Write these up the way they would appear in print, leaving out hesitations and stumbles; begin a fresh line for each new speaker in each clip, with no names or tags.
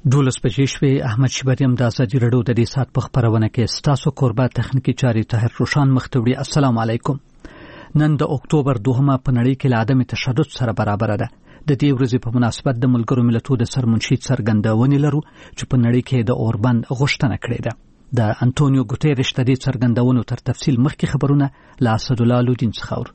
12 بجې شوې. احمد شبریم د ازادي رادیو د دې سات په خبرونه کې ستاسو قربا تخنیکی چاري طاهر روشان مختوړي. السلام علیکم. نن د اکتوبر 2 په نړۍ کې له عدم تشدد سره برابر ده. د دې ورځې په مناسبت د ملګرو ملتونو د سرمنشي څرګندونې لرو چې په نړۍ کې د اوربند غوښتنه کړې ده. د انټونیو ګوتيريش د دې څرګندونو تر تفصیل مخکې خبرونه له اسد الله لودین څخه اورو.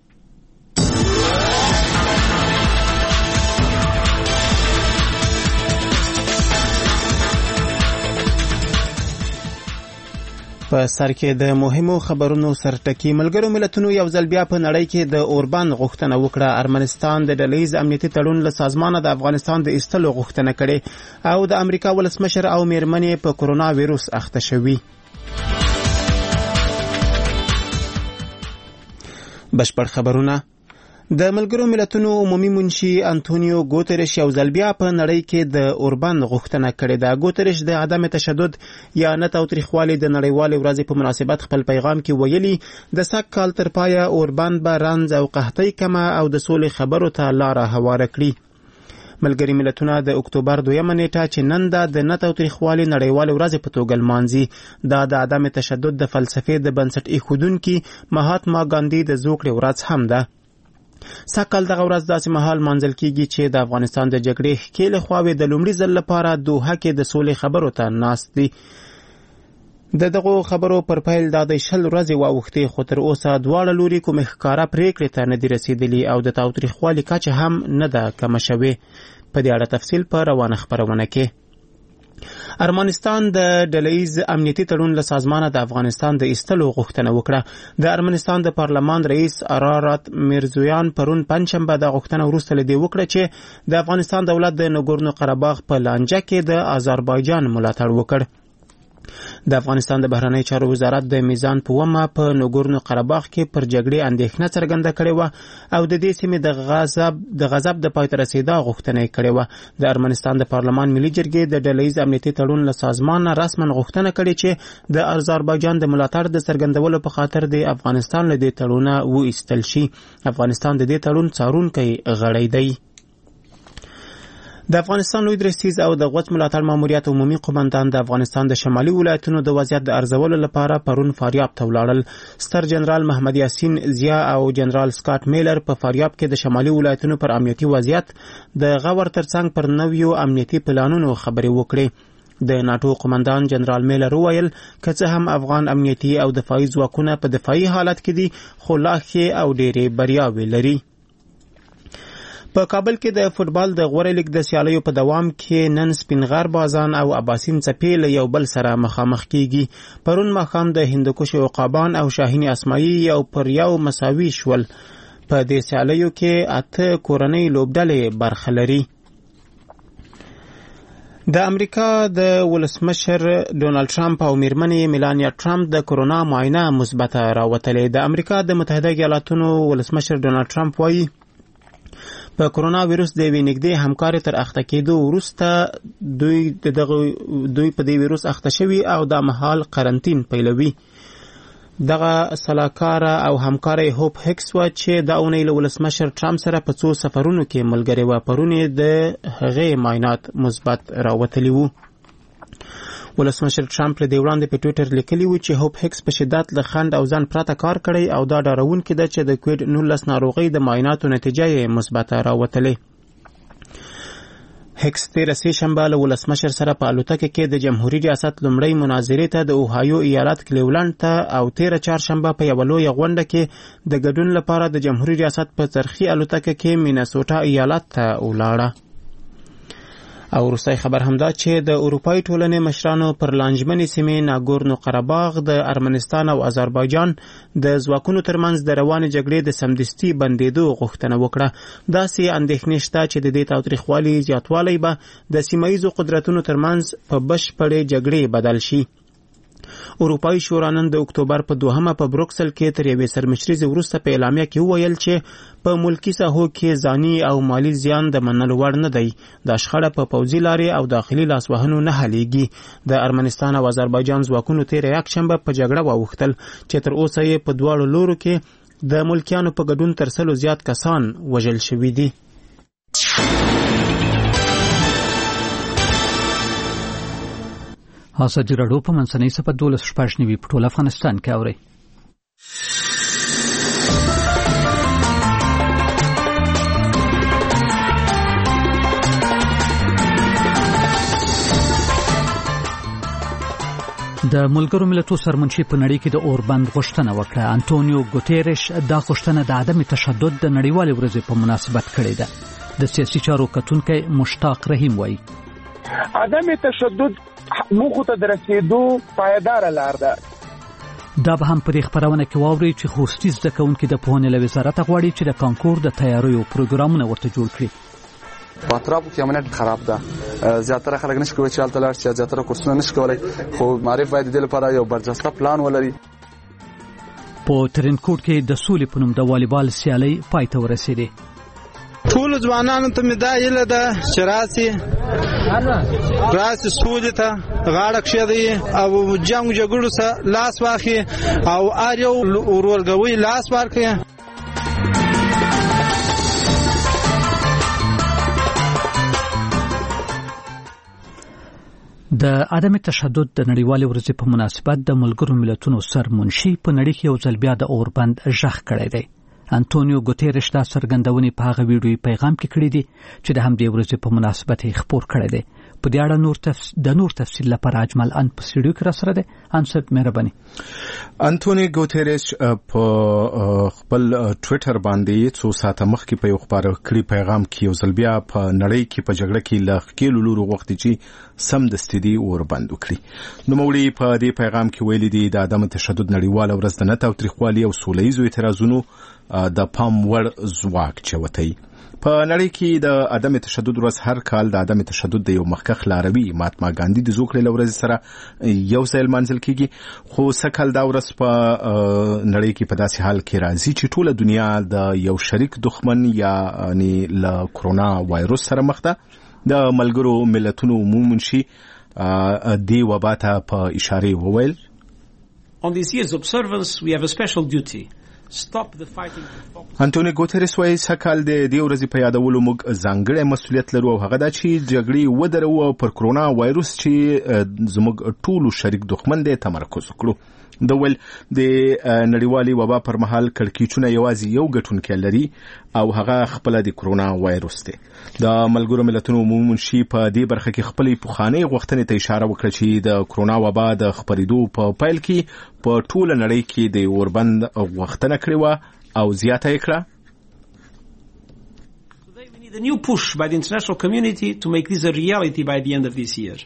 په سر کې د مهمو خبرونو سرټکی. ملګرو ملتونو یو ځل بیا په نړۍ کې د اوربند غوښتنه وکړه. ارمنستان د ډلهیز امنیتي تړون له سازمانه د افغانستان د ایستلو غوښتنه کړې او د امریکا ولسمشر او میرمنې په کرونا وایروس اخته شوي. بشپړ خبرونه. د ملګرو ملتونو عمومي منشي انټونیو ګوتيريش یو ځل بیا په نړۍ کې د اوربند غوښتنه کړې ده. ګوتيريش د عدم تشدد یا نه تاوتریخوالي د نړیوالې ورځې په مناسبت خپل پیغام کې ویلي د سږ کال تر پایه اوربند به رنځ او قحطۍ کمه او د سولې خبرو ته لاره هواره کړي. ملګري ملتونه د اکتوبر 2 نیټه چې نن د نه تاوتریخوالي نړیوالې ورځې په توګه لمانځي. دا د عدم تشدد د فلسفې د بنسټ ایښودونکي مهاتما ګاندي د زوکړې ورځ هم ده. ساکل دغه ورځ داسې مهال مانځل کیږي چې د افغانستان د جګړې ښکېلې خواوې د لومړي ځل لپاره دوحه کې د سولې خبرو ته ناست دي. دغه خبرو پر پیل د 10 ورځې واوښتې خو تر اوسه دواړه لوري کومې ښکاره پریکړې ته نه دي رسیدلي او د تاوتریخوالي کچه هم نه ده کمه شوې. په دې اړه تفصیل په روانه خبرونه کې. ارمنستان د ډلهیز امنیتي تړون له سازمانه د افغانستان د ایستلو غوښتنه وکړه. د ارمنستان د پارلمان رئیس ارارات میرزویان پرون پنځشنبه د غوښتنه وروسته لدی وکړه چې د افغانستان دولت د نګورنو قرهباغ په لانجه کې د آذربایجان ملاتړ وکړ. د افغانستان د بهرنی چارو وزارت د میزان په ومه په نګورنو قرهباغ کې پر جګړې اندېښنه څرګنده کړې و او د دې سیمې د غضب د پای ته رسیدا غوښتنه کړې و. د ارمنستان د پارلمان ملي جرګې د ډلهیز امنیتي تړون له سازمانه رسما غوښتنه کړې چې د آذربایجان د ملاتړ د څرګندولو په خاطر د افغانستان له دې تړونه وایستل شي. افغانستان د دې تړون څارونکی غړی دی. د افغانستان لوی درستیز او د غوڅ ملاتړ ماموریت عمومي قومندان د افغانستان د شمالي ولایتونو د وضعیت د ارزولو لپاره پرون فاریاب ته ولاړل. ستر جنرال محمد یاسین زیا او جنرال سکاټ میلر په فاریاب کې د شمالي ولایتونو پر امنیتي وضعیت د غور ترڅنګ پر نویو امنیتي پلانونو خبرې وکړې. د ناتو قومندان جنرال میلر وویل که څه هم افغان امنیتي او دفاعي ځواکونه په دفاعي حالت کې دي خو لا ښې او ډېرې بریاوې لري. په کابل کې د فوتبال د غوره لیګ د سیالیو په دوام کې نن سپینغر بازان او اباسین څپې له یو بل سره مخامخ کیږي. پرون ماښام د هندوکش عقابان او شاهین اسماعیل یو پر یو مساوي شول. په دې سیالیو کې 8 کورنۍ لوبډلې برخه لري. د امریکا د ولسمشر ډونالد ټرمپ او میرمنې میلانیا ټرمپ د کرونا معاینه مثبته راوتلې. د امریکا د متحده ایالاتونو ولسمشر ډونالد ټرمپ وایي په کرونا وایروس د وینګدې همکاري تر اخته کېدو وروسته دوی په دې وایروس اخته شوي او د مهال قرنطین پیلوي. دغه سلاکار او همکاري هوپ هکس و چې د اونۍ له ولسمشر ټرمپ سره په څو سفرونو کې ملګری و. پرونی د هغې معاینات مثبت راوتلي وو. ولسمشر ټرمپ له دې وړاندې په ټویټر لیکلی و چې هوپ هکس په شدت له خند او ځان پرته کار کړی او دا ډاروونکی ده چې د کووډ 19 ناروغۍ د معایناتو نتیجه یې مثبته راوتلې. هکس تیر سه شنبه له ولسمشر سره په الوتکه کې د جمهوریت ریاست لومړی مناظرې ته د اوهایو ایالت کلیولند ته او تیر چهارشنبه په یو لوی غونډه کې د ګډون لپاره د جمهوریت ریاست په څرخي الوتکه کې مینسوټا ایالت ته ولاړه. او وروستی خبر همدا چې د اروپای ټولنې مشرانو پر لانجمنې سیمې ناګورنو قرهباغ د ارمنستان او آذربایجان د ځواکونو ترمنځ د روانې جګړې د سمدستي بندېدو غوښتنه وکړه. داسې اندېښنې شته چې د دې تاوتریخوالي زیاتوالی به د سیمه ییزو قدرتونو ترمنځ په بشپړې جګړې بدل شي. اروپایي شورا نن د اکتوبر په 2 په بروکسل کې تر یوې سرمشریزې وروسته په اعلامیه کې وویل چې په ملکی ساحو کې ځاني او مالی زیان د منلو وړ نه دی. دا شخړه په پوځي لارې او داخلي لاسوهنو نه حلیږي. د ارمنستان او آذربایجان ځواکونو تیر یکشنبه په جګړه واوښتل چې تر اوسه یې په دواړو لورو کې د ملکیانو په ګډون تر 100 زیات کسان وژل شوي دي.
ازادي راډیو په منځنۍ صفحه 12 په ټول افغانستان کې اوري. د ملګرو ملتونو سرمنشي په نړۍ کې د اوربند غوښتنه وکړه. انټونیو ګوتيريش دا غوښتنه د عدم تشدد د نړیوالې ورځې په مناسبت کړې ده. د سیاسي چارو کتونکی مشتاق رحیم وایي
عدم تشدد موږ ته درسېدو پایدار لار ده.
دا به هم پر خبرونه کې واوري چې خوستي زده کوونکي د پوهنې له وزارت غواړي چې د کانکور د تیاریو پروګرامونه ورته جوړ کړي.
په اطرافو کې امنیت خراب ده. زیاتره خلک نشي کولی چې هلته لاړ شي، زیاتره کورسونه نشي کولی، خو معرف باید د لپاره یو برجسته پلان ولري.
په ترینکوټ کې د سولې په نوم د والیبال سیالۍ پای ته ورسېدې.
ټول ځوانانو ته مې دا هیله ده چې راسي سولې ته غاړه کښېږدي او جنګ جګړو سره لاس واخلي او هر یو ورورګوی لاس ورکړي.
د عدم تشدد د نړیوالې ورځې په مناسبت د ملګرو ملتونو سرمنشي په نړۍ کې یو ځل بیا د اوربند ژغ کړی دی. انټونیو ګوتيريش دا څرګندونې په هغه ویډیوي پیغام کې کړې دي چې د همدې ورځې په مناسبت یې خپور کړی دی. په دې اړه نور تفصیل لپاره اجمل ان په سټوډیو کې راسره دی. انصر مهرباني.
انټونیو ګوتيريش په خپل ټوئیټر باندې څو ساعته مخکې په یو خبر کړی پیغام کې یو ځل بیا په نړۍ کې په جګړه کې لخکېلو لورو وخت چې سم دستدي اوربند وکړي. نو مولي په دې پیغام کې ویلي دي د عدم تشدد نړیواله ورځ د نه تاوتریخوالي او سولهییزو اعتراضونو د پام وړ ځواک چوتای. په نړۍ کې د عدم تشدد ورځ هر کال د عدم تشدد د یو مخکښ لاروي مهاتما ګاندي د زوکړې لورځ سره یو ځای منځل کیږي، خو سکهال دا ورځ په نړۍ کې په داسې حال کې راځي چې ټوله دنیا د یو شریک دښمن یعنی له کرونا وایروس سره مخ ده. د ملګرو ملتونو عمومي دی وبا ته په اشاره وویل
On this year's observance we have a special duty.
انټونیو ګوتيريش وايي سکهال د دې ورځې په یادولو موږ ځانګړی مسؤلیت لرو او هغه دا چې جګړې ودرو او پر کرونا وایروس چې زموږ ټولو شریک دښمن دی تمرکز وکړو. د ول د نړیوالي وبا پر مهال کړکېچونه یوازې یو ګټونکی لري او هغه خپل د کرونا وایروس دی. د ملګرو ملتونو عمومي په دې برخه کې خپل پوخانه غوښتنې ته اشاره وکړه چې د کرونا وبا د خپرېدو په پیل کې په ټوله نړۍ کې د اوربند غوښتنه کړې و او زیاته یې کړه.
Today we need a new push by the international community to make this a reality by the end of this year.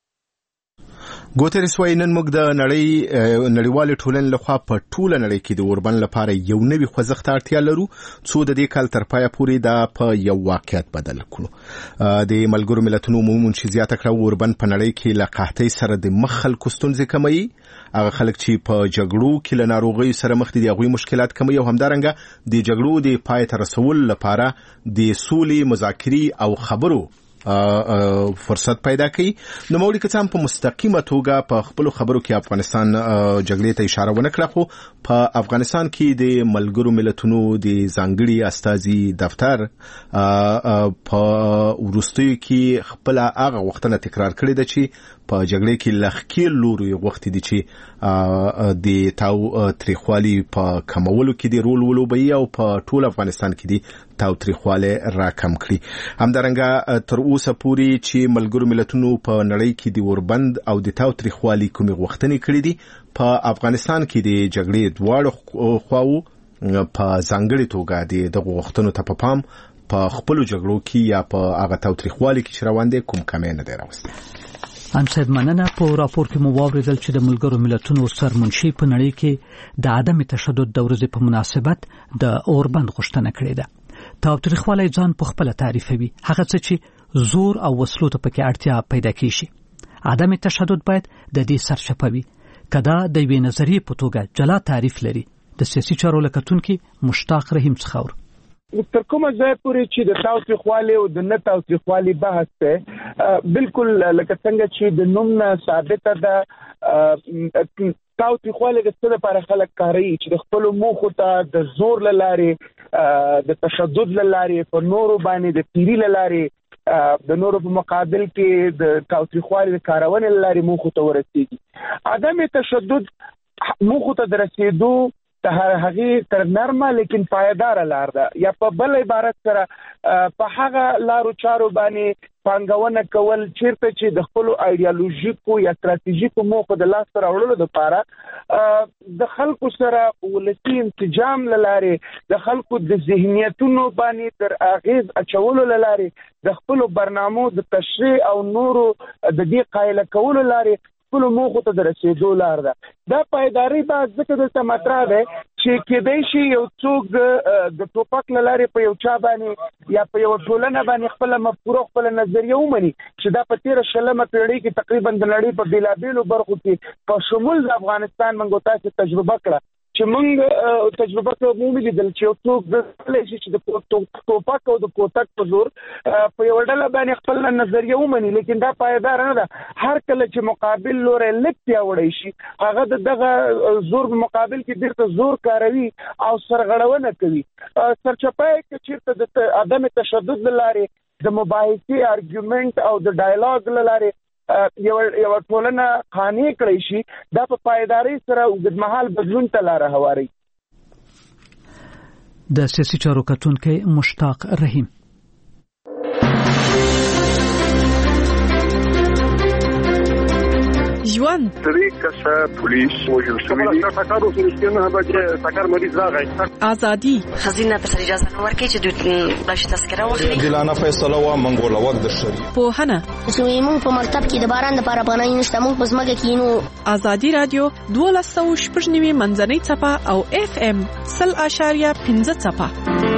ګوتيريش وايي نن موږ د نړیوال ټولنې لخوا په ټوله نړۍ کې د اوربند لپاره یو نوي خوځښت اړتیا لرو څو د دې کال تر پایه پورې دا په یو واقعیت بدل کړو. د ملګرو ملتونو عمومي زیاته کړه اوربند په نړۍ کې له قحطۍ سره د مخ خلکو ستونزې کموي. هغه خلک چې په جګړو کې له ناروغۍ سره مخ دي هغوی مشکلات کموي او همدارنګه د جګړو د پای ته رسولو لپاره د سولې مذاکرې او خبرو فرصت پیدا کړي. نو مولي کڅام په مستقیمه توګه په خپل خبرو کې افغانستان جګړې ته اشاره ونه کړه، خو په افغانستان کې د ملګرو ملتونو د ځانګړي استازي دفتر په ورستیو کې خپل هغه وختونه تکرار کړی دی چې په جګړې کې لخکېل لوري وخت دي چې د تاو تریخوالي په کمولو کې د رول ولوبي او په ټول افغانستان کې دي تاو تریخواله راکم کړي. همدارنګه تر اوسه پورې چې ملګرو ملتونو په نړۍ کې د اوربند او د تاو تریخوالي کومې غوښتنې کړې دي په افغانستان کې د جګړې دواړو خواو په ځانګړي توګه دغه غوښتنو ته په پام په خپل جګړو کې یا په هغه تاو تریخوالي کې روان دي کوم کمې نه دی راوستي.
انصر مننه. په راپور کې مو واوریدل چې د ملګرو ملتونو سرمنشي په نړۍ کې د عدم تشدد د ورځې په مناسبت د اوربند غوښتنه کړې ده. تاوتریخوالی ځان په خپل تعریفوي، هغه څه چې زور او وسلو ته پکې اړتیا پیدا کیږي. عدم تشدد باید د دې سرچپه وي. کدا د یوې نظریې په توګه جلا تعریف لري. د سیاسي چارو لکتونکي مشتاق رحیم څخه
تر کومه ځای پورې چې د تاوتریخوالي او د نه تاوتریخوالي بحث ته بالکل لکه څنګه چې د نوم نه ثابته ده تاوتریخوالي د څه لپاره خلک کاروي چې د خپل موخو ته د زور لارې د تشدد لارې په نورو باندې د تیری لارې د نورو په مقابل کې د تاوتریخوالي د کارونې لارې موخو ته ورسېږي. عدم تشدد موخو ته د رسېدو ته هغه تر نرمه لیکن پایدار لار ده، یا په بل عبارت سره په هغه لارو چارو باندې پانګونه کول چیرته چې د خپل ایدئولوژیکو یا ستراتیژیکو موخو د لاس سره وړلو لپاره د خلکو سره ولسی انسجام لاره د خلکو د ذهنیتونو باندې تر اغیز اچولو لاره د خپل برنامو د تشریح او نورو د دې قایل کولو لاره خپل موخو ته د رسېدو لار ده. دا پایداري به ځکه دلته مطرح ده چې کېدای شي یو څوک د ټوپک له لارې په یو چا باندې یا په یو ټولنه باندې خپله مفکوره خپله نظریه ومني چې دا په تېره شلمه پېړۍ کې تقریبا د نړۍ په بېلابېلو برخو کې په شمول د افغانستان موږ تاسو تجربه کړه چې موږ تجربه کوو لیدل چې یو څوک دلی شي چې د ټوپک او د کوتک په زور په یو ډله باندې خپل نظریه ومني، لیکن دا پایدار نه ده. هر کله چې مقابل لوری لږ پیاوړی شي هغه د دغه زور په مقابل کې بیرته زور کاروي او سرغړونه کوي. سرچپه کې چیرته د عدم تشدد له لارې د مباحثې ارګومنټ او د ډایلاګ له لارې یو ټولنه قانع کړی شي، دا په پایداري سره اوږدمهال بدلون ته لاره هواروي.
د سیاسي چارو کتونکی مشتاق رحیم.
ژوند
طریقه پولیس وجل شوی ټاکارو سره چې ټاکار مریض راغی
ازادي
خزینه ته اجازه نه ورکړي چې دوی بش تذکره واخلي
دلانه فیصله وا منګول وخت د شری
په هنه
زموږ په مرتب کې د باران لپاره پناه نشته، موږ په ځمکه کې نو
ازادي رادیو 12.9 منځنۍ صفه او FM 0.5 صفه.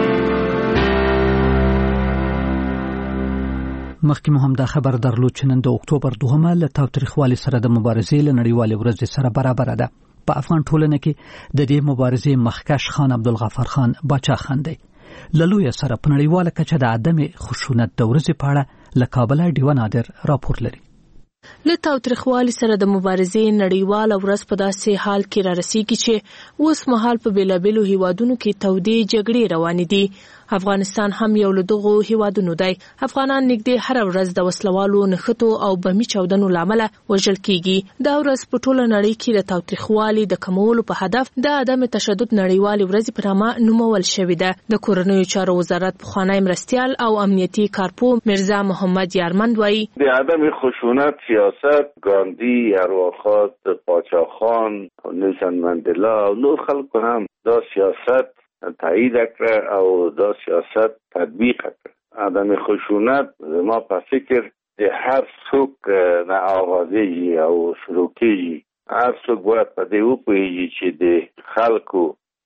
مخکې مو هم دا خبر درلود چې نن د اکتوبر 2 له تاوتریخوالي سره د مبارزې له نړیوالې ورځې سره برابر ده. په افغان ټولنه کې د دې مبارزې مخکښ خان عبدالغفار خان باچا خان دی. له لویه سره په نړیواله کچه د عدم خشونت د ورځې په اړه له کابل ډیوه نادر راپور لري.
له تاوتریخوالي سره د مبارزې نړیواله ورځ په داسې حال کې را رسیږي چې اوس مهال په بیلابېلو هیوادونو کې تودې جګړې روانې دي. افغانستان هم یو له دغو هیوادونو دی. افغانان نږدې هر ورځ د وسلوالو نښتو او بمي چاودنو لامل وژل کیږي. دا ورځ په ټوله نړۍ کې د تاوتریخوالي د کمولو په هدف د عدم تشدد نړیوالې ورځې په نامه نومول شوې ده. د کورنیو چارو وزارت پخوانی مرستیال او امنیتي کارپو مرزا محمد یارمند وایي
د عدم خشونت سیاست ګاندی، ارواخواد پاچاخان، نیلسن منډلا او نور خلکو هم دا سیاست تایید کړ او دا سیاست تطبیق کړ. عدم خشونت ما په فکر د هر څوک نه آغازي او شروع کیږي. هر څوک باید په دې وپوهیږي چې د خلکو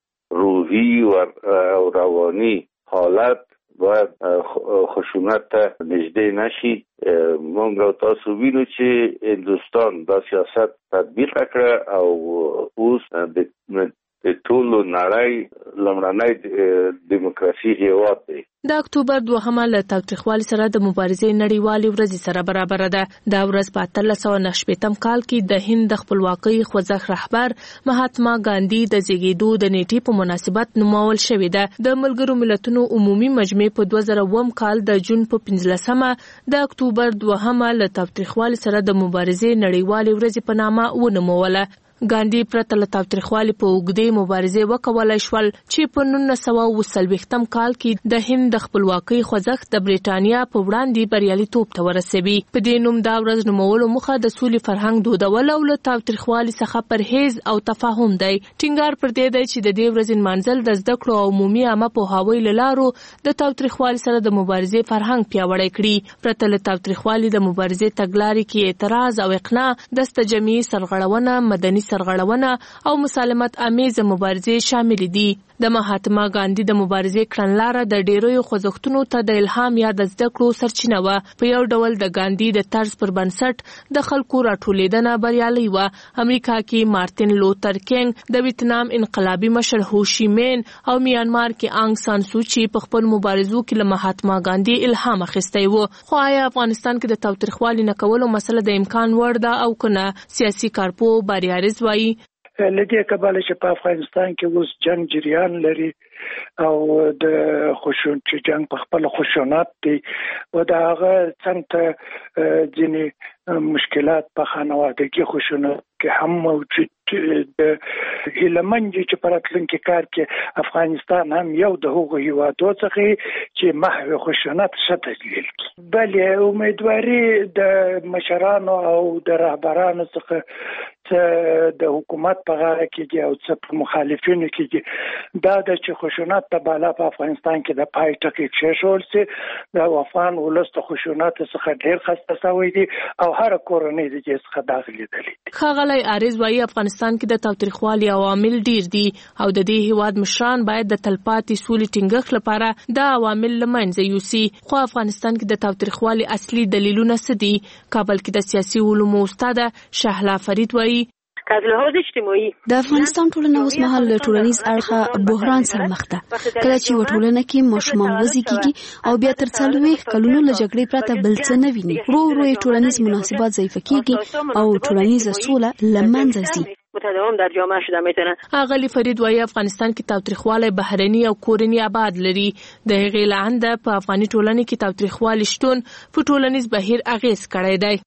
روحي او رواني حالت باید خشونت ته نږدې نشي. موږ تاسو وینو چې هندوستان دا سیاست تطبیق کړ او اوس د ټولو نړۍ لومړنی دیموکراسي هیواد دی.
د اکتوبر 2 له تاوتریخوالي سره د مبارزې نړیوالې ورځې سره برابر ده. دا ورځ په 1898 کال کې د هند د خپلواکۍ خوځښت رهبر مهاتما ګاندی د زیږیدو د نیټې په مناسبت نومول شوې ده. د ملګرو ملتونو عمومي مجمع په 2000 کال د جون په 15 د اکتوبر 2 له تاوتریخوالي سره د مبارزې نړیوالې ورځې په نامه ونوموله. ګاندی پرته له تاوتریخوالي په اوږدې مبارزې وکولای شول چې په 1940 کال کې د هند د خپلواکۍ خوځښت د بریټانیا په وړاندې بریالیتوب ته ورسوي. په دې نوم دا ورځ نومولو موخه د سولې فرهنګ دودول او له تاوتریخوالي څخه پرهیز او تفاهم دی. ټینګار پر دې دی چې د دې ورځې نمانځل د زده کړو او عمومي عامه پوهاوي له لارو د تاوتریخوالي سره د مبارزې فرهنګ پیاوړی کړي. پرته له تاوتریخوالي د مبارزې تګلارې کې اعتراض او اقناع، دسته جمعي سرغړونه، مدني سرغړونه او مسالمت امیزه مبارزې شامل دي. د مهاتما ګاندی د مبارزې کړنلاره د ډیرو خوځښتونو ته د الهام یا د زده کړو سرچینه و. په یو ډول د ګاندی د طرز پر بنسټ د خلکو راټولیدنه بریالي و. امریکا کې مارټین لوتر کینګ، د ویتنام انقلابي مشر هو شي مین او میانمار کې آنګ سان سوچي په خپل مبارزو کې له مهاتما ګاندی الهام اخیستی و. خو آیا افغانستان کې د تاوتریخوالي نه کولو مسله د امکان وړ ده او کنه؟ سیاسي کارپو باریارز وایي
لدې کباله چې په افغانستان کې اوس جنگ جریان لري او د چې جنگ په خپل خشونت دی او دا هغه څنګه ځینې مشکلات په خانوادګي خشونت کې هم موجود د هیلمن چې په راتلونکي کار کې افغانستان هم یو د هغو هیوادو څخه چې محو خشونت څخه تدلیل کی بلې امیدواري د مشرانو او د رهبرانو څخه د حکومت په غاړه کې دي او څه په مخالفینو کې دي دا د چې خشونت په بالا په افغانستان کې د پای ټکی کېښول سي د افغان ولس د خشونت څخه ډېر خسته شوی دي او هر کورنۍ د دې څخه داخلي دي.
ښاغلی عارض وایي افغانستان کې د تاوتریخوالي عوامل ډېر دي او د دې هیواد مشران باید د تلپاتې سولې ټینګښت لپاره دا عوامل له منځه یوسي. خو افغانستان کې د تاوتریخوالي اصلي دلیلونه څه دي؟ کابل کې د سیاسي علومو استاد شهلا فرید وایي
که از لحاظ اجتماعي
د افغانستان ټولنه اوس مهال له ټولنیز اړخه بحران سره مخ ده. کله چې ټولنه کې ماشومان وزېږي او بیا تر 40 کلونو له جګړې پرته بل څه نه ویني، ورو ورو ټولنیز مناسبات ضعیف کېږي او ټولنیزه سوله له منځه ځي.
متداوم در جامعه شده میتونه.
اغلی فرید وایي افغانستان کې تاوتریخوالی بهرني او کورني آباد لري. د هغې لاندې په افغاني ټولنه کې تاوتریخوالی شتون په ټولنیز بهیر اغیز کړی دی.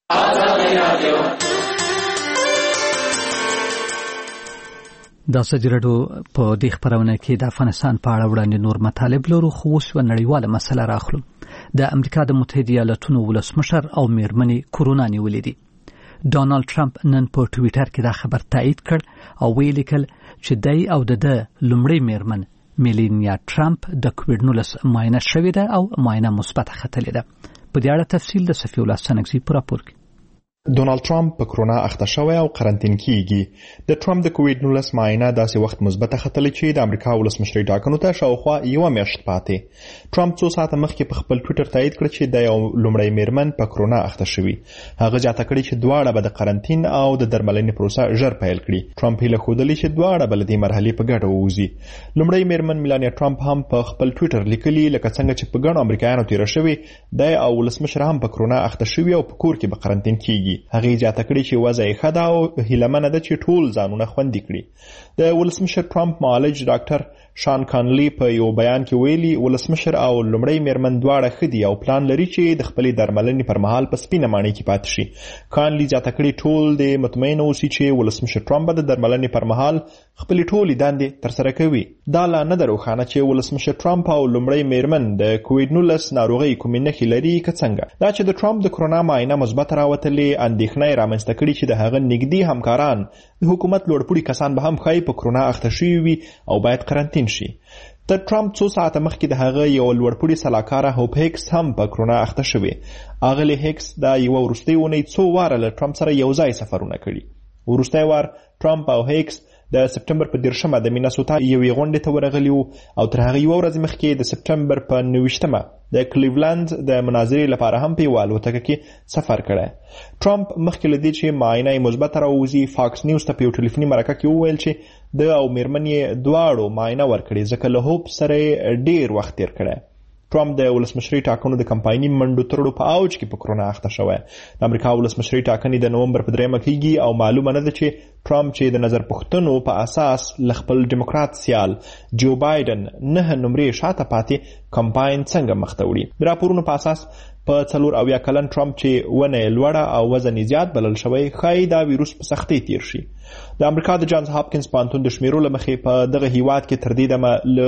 دا سجرډو په دې خبرونه کې د افغانستان په اړه وړاندې نور مطالب لرو، خو اوس یوه نړیواله مسله راخلو. د امریکا د متحده ایالاتونو ولسمشر او میرمنې کورونا نیولې دي. ډانالډ ټرمپ نن په ټویټر کې دا خبر تایید کړ او ویل لیکل چې دی او د لومړی میرمن میلانیا ټرمپ د کووډ-19 معاینه شوې ده او معاینه مثبت ختلې ده. په دې اړه تفصیل د صفی الله سنگزی په راپور کې.
ډونالد ټرمپ په کرونا اخته شوی او قرنطین کیږي. د ټرمپ د کووډ-19 معاینه داسې وخت مثبت ختلې چې د امریکا ولسمشرۍ ټاکنو ته شاوخوا یوه میاشت پاتې. ټرمپ څو ساعته مخکې په خپل ټویټر تایید کړ چې د یو لومړی میرمن په کرونا اخته شوی. هغه جاته کړی چې دواړه به د قرنطین او د درملنې پروسه ژر پیل کړي. ټرمپ هیله ښودلې چې دواړه به له دې مرحلې په ګډه ووځي. لومړی میرمن میلانیا ټرمپ هم په خپل ټویټر لیکلي لکه څنګه چې په ګڼو امریکایانو تیره شوې دی او ولسمشر هم په کرونا اخته شوی او په کور کې به قرنطین کیږي. هغه جاته کړی چې وضع یې ښه ده او هیلهمنه ده چې ټول ځانونه خوندي کړي. د ولسمشر ټرمپ معالج ډاکټر شان کانلی په یو بیان کې ویلي ولسمشر او لومړی میرمن دواړه ښه دي او پلان لري چې د خپلې درملنې پر مهال په سپینه ماڼۍ کې پاتې شي. کانلی زیاته کړې ټول د مطمئن اوسي چې ولسمشر ټرمپ به د درملنې پر مهال خپلې ټولې دندې ترسره کوي. دا لا نه ده روښانه چې ولسمشر ټرمپ او لومړی میرمن د کووډ-19 ناروغۍ کومې نښې لري که څنګه. دا چې د ټرمپ د کرونا معاینه مثبت راوتلې اندېښنه یې رامنځته کړې چې د هغه نږدې همکاران د حکومت لوړپوړي کسان به هم ښایي په کرونا اخته شوي وي او باید قرنطین شي. د ټرمپ څو ساعته مخکې د هغه یو لوړپوړي سلاکاره هوپ هیکس هم په کرونا اخته شوی. اغلی هیکس دا یو وروستۍ اونۍ څو واره له ټرمپ سره یو ځای سفرونه کړي. وروستی وار ټرمپ او هیکس د سپټمبر په 10 د میناسوتا یوې غونډې ته ورغلي وو او تر هغه یوه ورځ مخکې د سپټمبر په 29 د کلیولند د مناظرې لپاره هم په یوه الوتکه کې سفر کړی. ټرمپ مخکې له دې چې معاینه یې مثبته راووځي فاکس نیوز ته په یو ټلیفوني مرکه کې وویل چې د او میرمن یې دواړو معاینه ورکړې ځکه له هوپ سره ډیر وخت تیر کړی. ټرمپ د ولسمشرۍ ټاکنو د کمپایني منډو ترړو په اوج کې په کرونا اخته شوی. د امریکا ولسمشرۍ ټاکنې د نومبر په 3 کېږي او معلومه نه ده چې ټرمپ چې د نظر پوښتنو په اساس ل خپل ډیموکرات سیال جو بایدن 9 نمرې شاته پاتې کمپاین څنګه مخ ته وړي. د راپورونو په اساس په 4 کلن ټرمپ چې ونه لوړه او وزن زیات بلل شوی ښایي دا ویروس په سختۍ تیر شي. د امریکا د جانز هاپکینز پوهنتون د شمیرو له مخې په دغه هیواد کې تر دې دمه له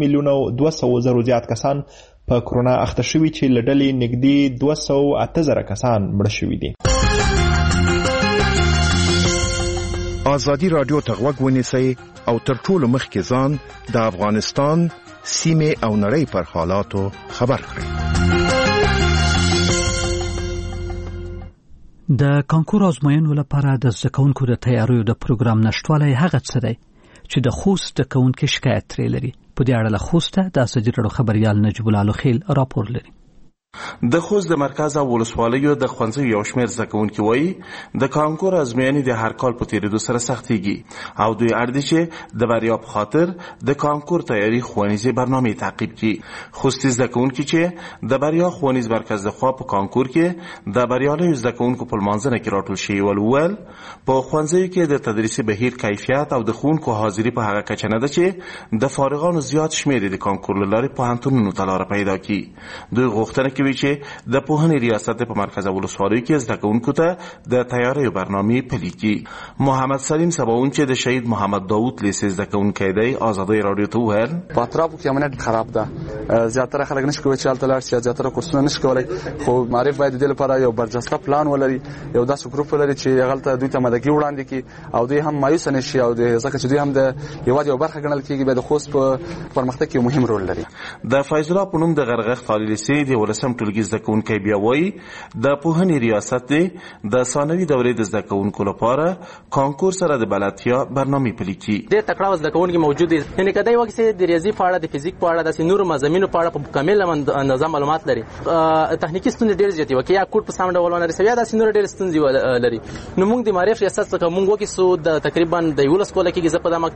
2,200,000 زیات کسان په کرونا اخته شوي چې له ډلې نږدې 208,000 کسان مړه شوي دي.
ازادي راډیو ته غوږ ونیسئ او تر ټولو مخکې ځان د افغانستان سیمې او نړۍ پر حالاتو خبر کړئ.
د کانکور ازموینو لپاره د زده کوونکو د تیاریو د پروګرام نشټوالی هغه څه دی چې د خوست زده کوونکي شکایت ترې لري. په دې اړه له خوسته د سجرړو خبريال نجیب الله خیل راپور لري.
د خوست د مرکز او ولسوالیو د ښوونځیو یو شمېر زده کوونکي وایي د کانکور ازموینې د هر کال په تېرېدو سره سختېږي او دوی اړ دي چې د بریا په خاطر د کانکور تیاري ښوونیزې برنامې تعقیب کړي. خوستي زده کوونکي چې د بریا ښوونیز مرکز لخوا په کانکور کې د بریالیو زده کوونکو په لمانځنه کې راټول شوي ول وویل په ښوونځیو کې د تدریسي بهیر کیفیت او د ښوونکو حاضري په هغه کچه نه ده چې د فارغانو زیات شمېر د کانکور له لارې پوهنتونونو ته لاره پیدا کړي. دوی غوښتنه کوي چې د پوهنې ریاست په مرکز ولسوالیو کې زده کوونکو ته د تیاریو برنامې پلي کړي. محمد سلیم سباون چې د شهید محمد داوود لیسې زده کوونکی دی ازادۍ راډیو ته وویل
په اطرافو کې امنیت خراب ده، زیاتره خلک نشي کولی چې هلته لاړ شي، زیاتره کورسونه نشي کولی، خو معرف باید د دې لپاره یو برجسته پلان ولري، یو داسې ګروپ ولري چې هلته دوی ته مددګي وړاندې کړي او دوی هم مایوسه نه شي او ځکه چې دوی هم د هېواد یو برخه ګڼل کېږي، بیا د خوست په پرمختګ کې مهم رول لري.
د فیض الله په نوم د غرغښت عالي لیسې د 18 ټولګي زده کوونکی بیا وایي د پوهنې ریاست د ثانوي دورې د زده کوونکو لپاره کانکور سره د بلدتیا برنامې پلي کړي.
ډېر تکړه زده کوونکي موجود دي، یعنې که دی وکړي د ریاضي په اړه د فزیک په اړه داسې نورو مضامینو په اړه په کامل اندازه معلومات لري. تخنیکي ستونزې ډېرې زیاتې وکړي یا کوډ په سم ډول ونه رسوي یا داسې نور ډېرې ستونزې لري. نو موږ د معرف ریاست څخه موږ وکړو د تقریبا د 11 کاله کې زه په دا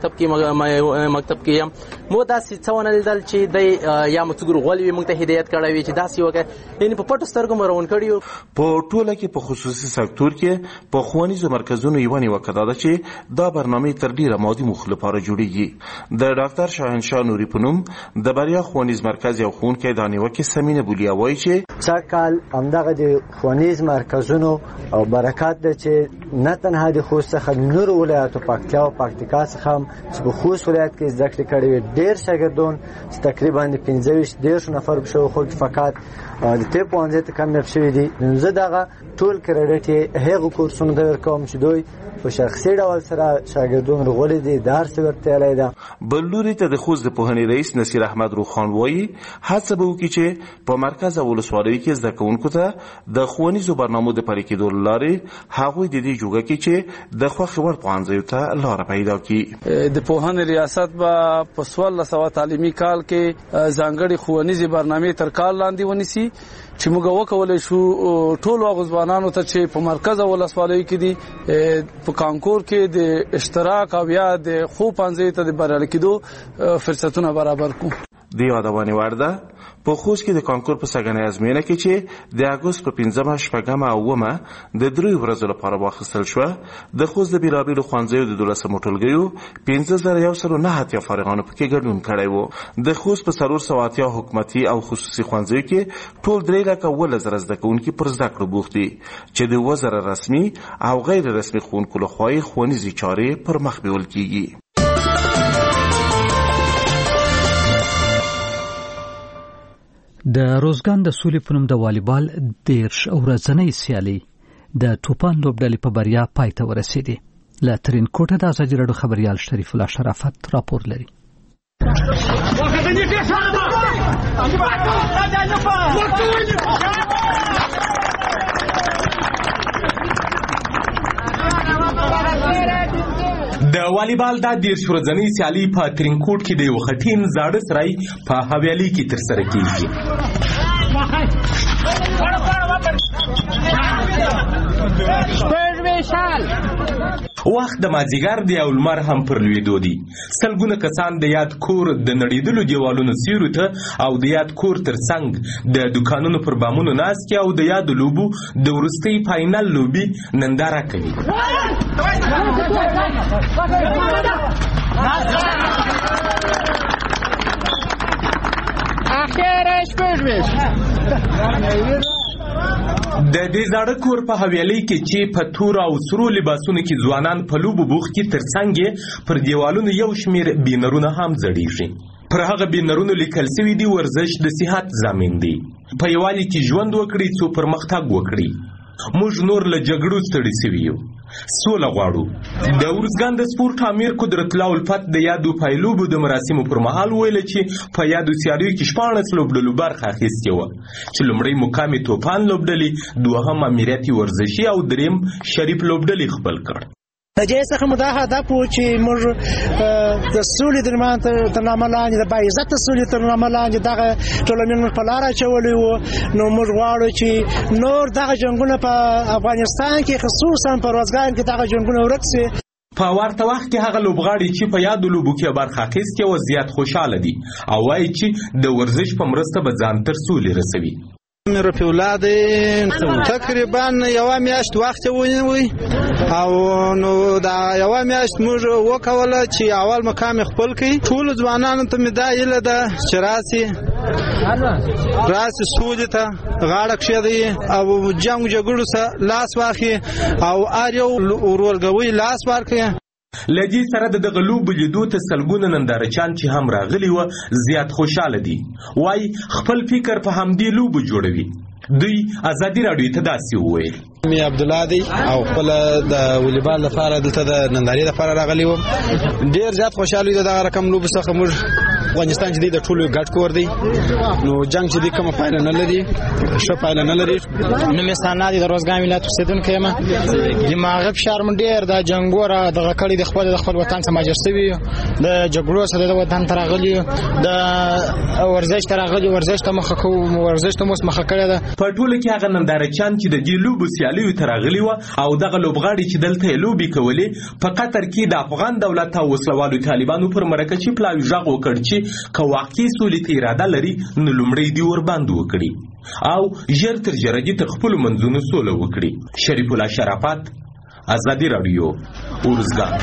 مکتب کې یم، مو داسې څه ونه لیدل چې دی یا موږ څوک غول وي موږ ته هدایت کړی وي چې داسې وکړي، یعنې په پټو سترګو مو روان کړي.
په ټوله کې په خصوصي سکتور کې په ښوونیزو مرکزونو یوه نیوکه دا ده چې دا برنامې تر ډیره مادي موخو لپاره جوړیږي. د ډاکټر شاهنشاه نوري په نوم د بریا ښوونیز مرکز یو ښوونکی دا نیوکې سمینه بولیا وایي چې
سږکال همدغه د ښوونیز مرکزونو او برکات ده چې نه تنها د خوست څخه نورو ولایاتو پکتیا او پکتیکا څخه هم چې په خوست ولایت کې زده کړې کړې وي ډېر شاګردان چې تقریبا د 15-10 نفر په شاوخوا کې فقط د طب پوهنځي ته کامیاب شوي دي. زه دغه ټول کریډټ یې هغو کورسونو ته ورکوم چې دوی په شخصي ډول سره شاګردان رغولي دي، درس ورته ده.
بل لوري ته د خوست د پوهنې رئیس نصیر احمد روخان وایي هڅه به وکړي چې په مرکز ولسوالیو کې زده کوونکو ته د ښوونیزو برنامو د پلي کېدو له لارې هغوی د دې جوګه کړي چې د خوښې وړ پوهنځیو ته لاره پیدا کړي.
د پوهنې ریاست به په 1400 تعلیمي کال کې ځانګړي ښوونیزې برنامې تر کال لاندې ونیسي چې موږ وکولای شو ټول هغو ځوانانو ته چې په مرکز ولسوالیو کې دي په کانکور کې د اشتراک او یا د خو پنځه ته د بریالي کېدو فرصتونه برابر کو.
د یادونې وړ ده په خوست کې د کانکور په سږنۍ ازموینه کې چې د اګوست په 15 شپږمه او اومه د 3 ورځو لپاره واخیستل شوه د خوست د بیلابیلو ښوونځیو د 12 ټولګیو 5109 فارغانو پکې ګډون کړی و. د خوست په 480 حکومتي او خصوصي ښوونځیو کې ټول 3,10,000 زده کوونکي پر زده کړو بوخت دي چې د 1000 رسمي او غیر رسمي ښوونکو لخوا ښوونیزې چارې پر مخ بیول کیږي.
د روزګان د سولې په نوم د والیبال 10 ورځنۍ سیالي د توپان لوبډلې په بریا پای ته ورسېدې. له ترینکوټه د ازادي راډیو خبريال شریف الله شرافت راپور لري.
د والیبال د 10 ورځنۍ سیالي په ترینکوټ کې د یو خټین زاړه سرای په حویلي کې ترسره کیږي. وخت د مازیګر دی او لمر هم پر لویدو دی. سلګونه کسان د یاد کور د نړیدلو دیوالونو سیورو ته او د یاد کور تر څنګ د دکانونو پر بامونو ناست او د یاد لوبو د ورستۍ فاینل لوبي ننداره کوي. د دې زاړه کور په حویلۍ کې چې په تور او سرو لباسونو کې ځوانان په لوبو بوخت کې تر څنګ پر دیوالونو یو شمیر بینرونه هم ځړیږي. پر هغه بینرونو لیکل شوي دي ورزش د صحت ضامن دی، په یووالي کې ژوند وکړي څو پرمختګ وکړي. موږ نور له جګړو ستړي شوي یو، سوله غواړو. د ارزګان د سپورټ امیر قدرت الله الفت د یادو پایلوبو د مراسمو پر مهال ویل چې په یادو سیالیو کې 14 لوبډلو برخه اخیستې وه چې لومړی مقام توپان لوبډلې، دوهم امیریتي ورزشي او دریم شریف لوبډلې خپل کړ.
د دې څخه مو دا هدف و چې موږ د سولې تر نامه لاندې د باعزت سولې تر نامه لاندې دغه ټولنیز په لار اچولي وو. نو موږ غواړو چې نور دغه جنګونه په افغانستان کې خصوصا په روزګان کې دغه جنګونه ورک شي.
په ورته وخت کې هغه لوبغاړي چې په یادو لوبو کې برخه اخیستې و زیات خوشاله دي او وایي چې د ورزش په مرسته به ځان تر سولې رسوي.
رفیع الله دی تقریبا یوه میاشت وخت ونیوی او نو دا یوه میاشت موږ وکوله چې اول مقام خپل کړي. ټول ځوانانو ته مې دا هیله ده چې راسي سولې ته غاړه کښېږدي او جنګ جګړو سره لاس واخلي او هر یو ورورګوی لاس ورکړي.
لدی سره د دغه لوبو لیدو ته سلګونه نندارچیان چې هم راغلي و زیات خوشاله دي. وای خپل فکر په همدې لوبو جوړوي. دوی ازادي راډیو ته داسې وویل.
می عبد الله دی او خپل د والیبال لپاره دلته د نندارې لپاره راغلی وم. ډیر زیات خوشاله دي دغه رقم لوبو څخه. موږ افغانستان چې د ټولو ګډ کور دی نو جنگ چې د کوم پایله نه لري ښه پایله نه لري.
مې سانادي د روزګان ولایت اوسیدونکی یم. دماغ فشار مون ډیر د جنگوره دغه کړي د خپل وطن څخه ماجرستوي د جګړو سره د وطن ترغلي د ورزش ترغلي ورزش ته مخه کو ورزش ته مخه کړی ده.
په ټوله کې هغه نندارچیان چې د دې لوبو سیالیو ترغلي و او دغه لوبغاړي چې دلته لوبي کولې په قطر کې د افغان دولت او وسلوالو طالبانو پر مرکچی پلاوی ژغ وکړ چې که واقعي سولې ته اراده لري نو لومړی دی ورباندې وکړي او ژر تر ژره دې تر خپلو منځونو سوله وکړي. شریف الله شرافت، ازادي راډیو، ارزګان.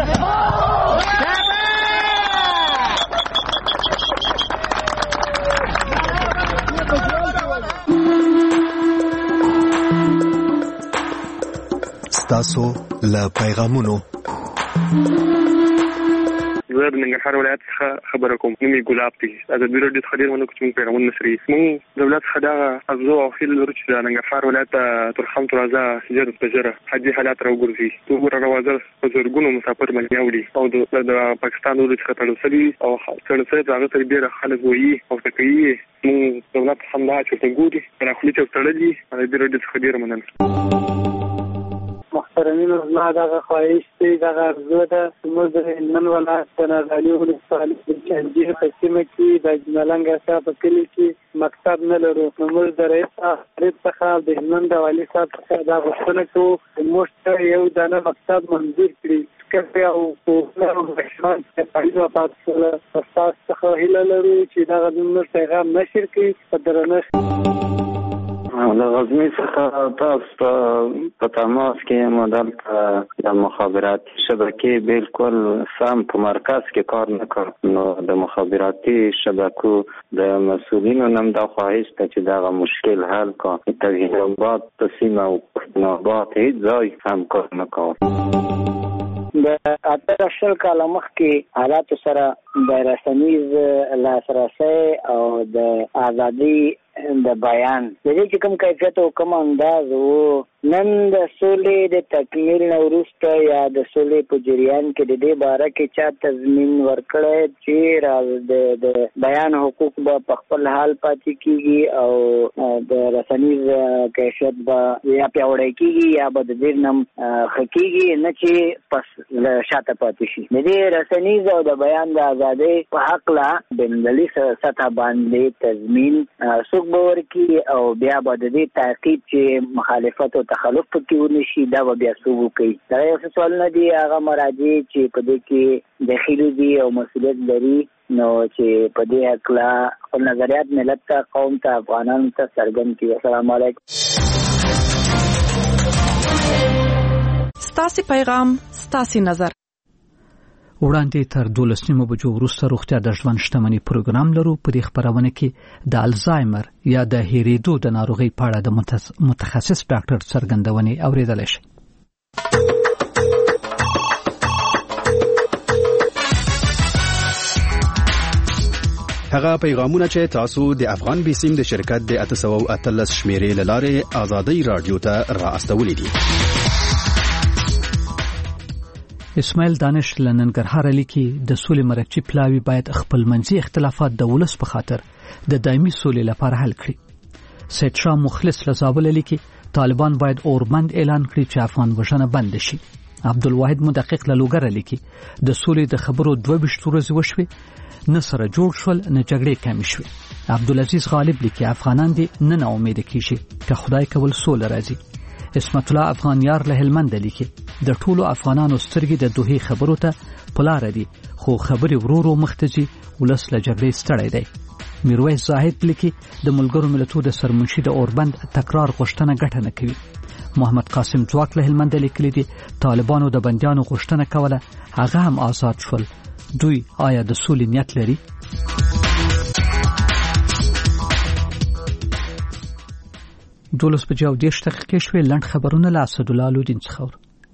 ستاسو له پیغامونو
زه د ننګرهار ولایت څخه خبره کوم. نوم یې ګلاب دی. ازادي راډیو څخه ډېر مننه کوم چې موږ پیغامونه نشري. موږ دولت څخه دغه ارزو او هیله لرو چې د ننګرهار ولایت ترخم ترازه ژر په ژره حاجي حالات راوګرځي. وګوره راوځه په زرګونو مسافر باندې اوړي او د پاکستان ولې څخه تړل او تړل هغه تر ډېر خلک وایي او تکي موږ دولت هم دا چې ګوري راخلي چې تړلې. ازادي راډیو څخه ډېر مننه.
محترمین زما دغه خواهش دی دغه ارزو ده موږ د نن ولایت د نازالي ولسوالۍ د چنجیر په سیمه کې د جنلنګ صاحب په کلي کې مکتب نه لرو. موږ د رئیس څخه د هلمند د والي صاحب څخه دا غوښتنه کوو موږ ته یو دانه مکتب منظور کړي. کله او په مشمال په پایله پاتله تاسو څخه هیله لرو چې دغه موږ پیغام نشر کړي په درنښت.
له غزني څخه تاسو په تماس کې مدل د مخابراتي شبکې بالکل سم په مرکز کې کار نه کړ. نو د مخابراتي شبکو د مسؤلینو نم دا خواهش ته چې دا مشکل حل کا توحید آباد سیمه او پښتونخوا هیڅ ځای هم کار نه کاوه.
د 18 کال مخکې حالات سره د رسنیز لاسرسي او د ازادي د بیان د دې کوم کیفیت او کوم انداز وو نن د سولې د تکمیل وروسته یا د سولې په جریان کې د دې باره کې چا تضمین ورکړی چې د بیان حقوق به په خپل حال پاتې کیږي او د رسنیز کیفیت به یا پیاوړی کیږي یا به د دې نم خکېږي نه چې پس شاته پاتې شي. د دې رسنیز او د بیان د ازادۍ په حق لا بندلي سطح باندې تضمین څوک به ورکړي او بیا به د دې تعقیب چې مخالفت او تخلف پکې ونشي دا به بیا څوک کوي. دا یو سوال نه دی هغه مراجع چې په دې کې داخلي دي او مسؤلیت لري نو چې په دې حق لا خپل نظریات ملت ته قوم ته افغانانو ته څرګند کړي. السلام علیکم.
ستاسو پیغام ستاسو نظر.
وړاندې تر 12 بجو وروسته روغتیا د ژوند شتمنۍ پروګرام لرو. په دې خبرونه کې د الزایمر یا د هېریدو د ناروغۍ په اړه د متخصص ډاکټر څرګندونې اوریدل شي.
هغه پیغامونه چې تاسو د افغان بیسیم د شرکت د 813 شمیرې لاره ازادي رادیو ته راستولې دي.
اسماعیل دانش لننګرهار لیکي د سولې مرکچی پلاوی باید خپل منځي اختلافات د ولس په خاطر د دایمي سولې لپاره حل کړي. سید شاه مخلص لزابل لیکي طالبان باید اورمند اعلان کړي چې افغان وژنه بند شي. عبدالواحد مدقق له لوګره لیکي د سولې د خبرو 22 ورځې وشوي نه سره جوړ شول نه جګړې کمې شوې. عبدالعزیز غالب لیکي افغانان دي نه امید کیږي که خدای کول سوله راځي. اسمت الله افغان یار له هلمند لیکي د ټولو افغانانو سترګې د دوه خبرو ته پلار دي خو خبري ورورو مختجي ولس له جګړې ستړی دی. میرویس زاهد لیکي د ملګرو ملتونو د سرمنشي د اوربند تکرار غوښتنه ګټه نه کوي. محمد قاسم ځواک له هلمند لیکلي دي طالبانو د بنديانو غوښتنه کوله هغه هم آزاد شول. دوی آیا د سولې نیت لري؟ 12 بجې او 10 دقیقې شوې. لنډ خبرونه له اسدالله لودین څخه.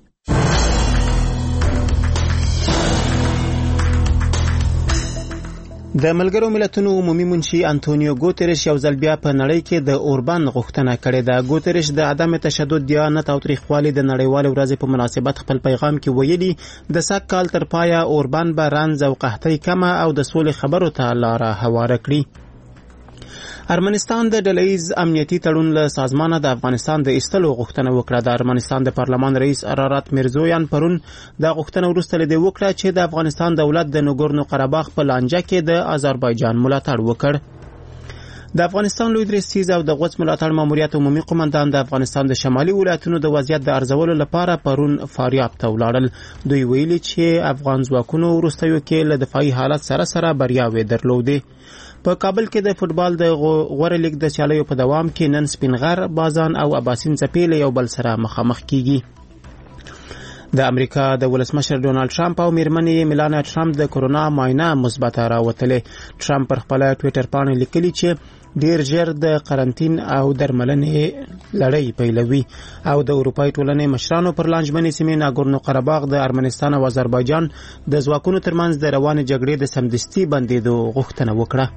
د ملګرو ملتونو عمومي منشي انټونیو ګوتریش یو ځل بیا په نړۍ کې د اوربند غوښتنه کړې ده. ګوتریش د عدم تشدد، دیانت او تاریخوالي د نړیوال ورځې په مناسبت خپل پیغام کې ویلي د سږ کال تر پایه اوربند به رنځ او قحطۍ کمه او د سولې خبرو ته لاره هواره کړي. ارمنستان د ډلهیز امنیتي تړون له سازمانه د افغانستان د ایستلو غوښتنه وکړه. د ارمنستان د پارلمان رئیس ارارات میرزویان پرون د غوښتنه وروسته لیدې وکړه چې د افغانستان دولت د نګورنو قره باغ په لانجه کې د آذربایجان ملاتړ وکړ. د افغانستان لوی درستیز او د غوڅ ملاتړ ماموریت عمومي قومندان د افغانستان د شمالي ولایتونو د وضعیت د ارزولو لپاره پرون فاریاب ته ولاړل. دوی ویلي چې افغان ځواکونو وروستیو کې له دفاعي حالت سره بریاوې درلودې. په کابل کې د فوتبال د غوړه لیګ د چالیو په دوام کې نن سپینغر، بازان او اباسین څپې له یو بل سره مخامخ کیږي. د امریکا د ولسمشر ډونالد ټرمپ او میرمنې میلانیا ټرمپ د کورونا معاینه مثبت راوتلې. ټرمپ پر خپل ټویټر باندې لیکلي چې ډیر ژر د قرنټین او درملنې لړۍ پیلوي او د اروپای ټولنې مشرانو پر لانجمنې سیمې ناګورنو قره باغ د ارمنستان او آذربایجان د ځواکونو ترمنځ د روانې جګړې د سمدستي بندېدو غوښتنه وکړه.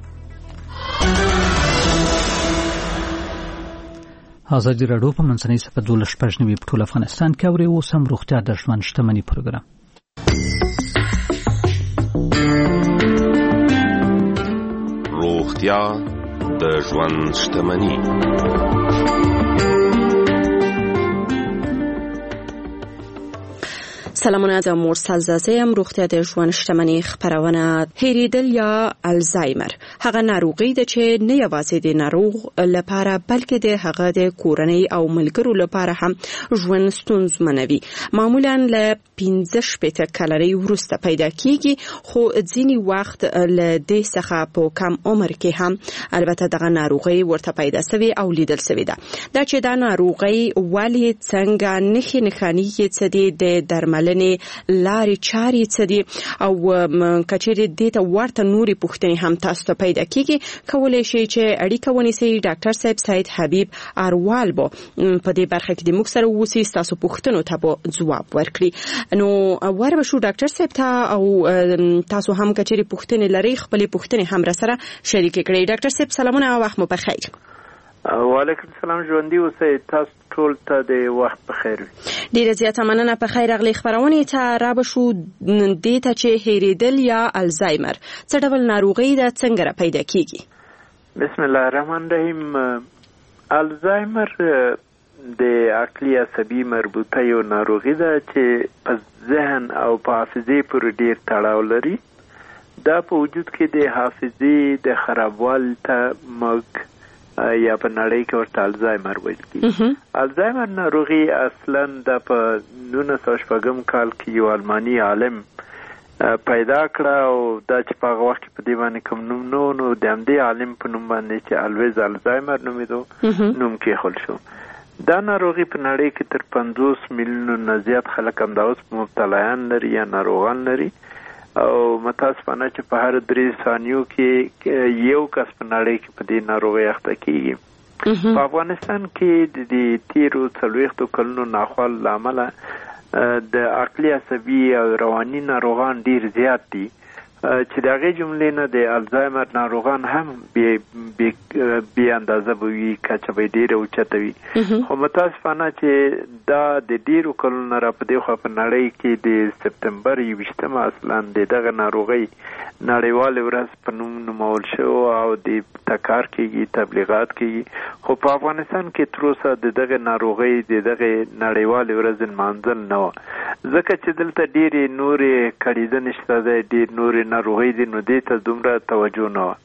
ازادي راډیو په منځنۍ صفحه 12 په ټول افغانستان کې اوري. اوس هم روغتیا د ژوند شتمنۍ پروګرام.
روغتیا د ژوند شتمنۍ.
سلامونه، زه مرسل زازه یم. روغتیا د ژوند شتمنۍ خبرونه. هېریدل یا الزایمر هغه ناروغي ده چې نه یوازې د ناروغ لپاره بلکې د هغه د کورنۍ او ملګرو لپاره هم ژوند ستونزمنوي. معمولا له 15 کلنۍ وروسته پیدا کیږي، خو ځینی وخت له دې څخه په کم عمر کې هم البته دغه ناروغي ورته پیدا شوی او لیدل شوی ده. دا چې دا ناروغي ولی څنګه نښانې څه دي، د درملنې لارې چارې څه دي، او کچېرې دې ته ورته نورې پوښتنې هم تاسو ته پیدا کیږي، کولای شي چې اړیکه ونیسئ. ډاکټر صاحب سید حبیب اروال بو په دې برخه کې د موږ سره اوسئ، تاسو پوښتنو ته به ځواب ورکړي. نو ورته شو ډاکټر صاحب ته او تاسو هم کچېرې پوښتنې لرئ، خپل پوښتنې هم را سره شریک کړئ. ډاکټر صاحب سلامونه او وخت مو په خیر.
وعلیکم السلام، ژوندۍ اوسئ. تاسو ټول ته د وخت په خیر.
ډیره زیاته مننه. په خیر اغلی خبرونه ته را بشو دې ته چې هېریدل یا الزایمر څه ډول ناروغي ده، څنګه را پیدا کیږي؟
بسم الله الرحمن الرحیم. الزایمر د عقلي عصبي مربوطه یو ناروغي ده چې په ذهن او په حافظه پورې ډیر تړاو لري. دا په وجود کې د حافظه د خرابوالي ته موږ یا په نړۍ کې ورته الزایمر ویل کیږي. الزایمر ناروغي اصلا د په 1906 کال کې یو آلماني عالم پیدا کړه او دا چې په هغه وخت کې په دې باندې کوم نوم نو د همدې عالم په نوم باندې چې الویز الزایمر نومیدو نوم کېښول شو. دا ناروغي په نړۍ کې تر 50 میلیونو نه زیات خلک همدا اوس مبتلایان لري یا ناروغان لري، او متاسفانه چې په هر 3 ثانیو کې یو کس په نړۍ کې په دې ناروغي اخته کیږي. په افغانستان کې د تیرو 40 کلونو ناخوال لامل د عقلي عصبي او رواني ناروغان ډیر زیات دي، چې د هغې جملې نه د الزایمر ناروغان هم بې اندازه به وي، کچه به یې ډېره اوچته وي. خو متاسفانه چې دا د ډېرو کلونو نه را په دې خوا په نړۍ کې د سپتمبر 21 اصلا د دغه ناروغۍ نړیوالې ورځ په نوم نومول شوی او د تکار کېږي، تبلیغات کېږي. خو په افغانستان کې تر اوسه د دغه ناروغۍ د دغه نړیوالې ورځ نمانځل نه وه، ځکه چې دلته ډېرې نورې کړېدنې شته دی، ډېر نورې ناروغۍ دي، نو دې ته دومره توجه نه وه.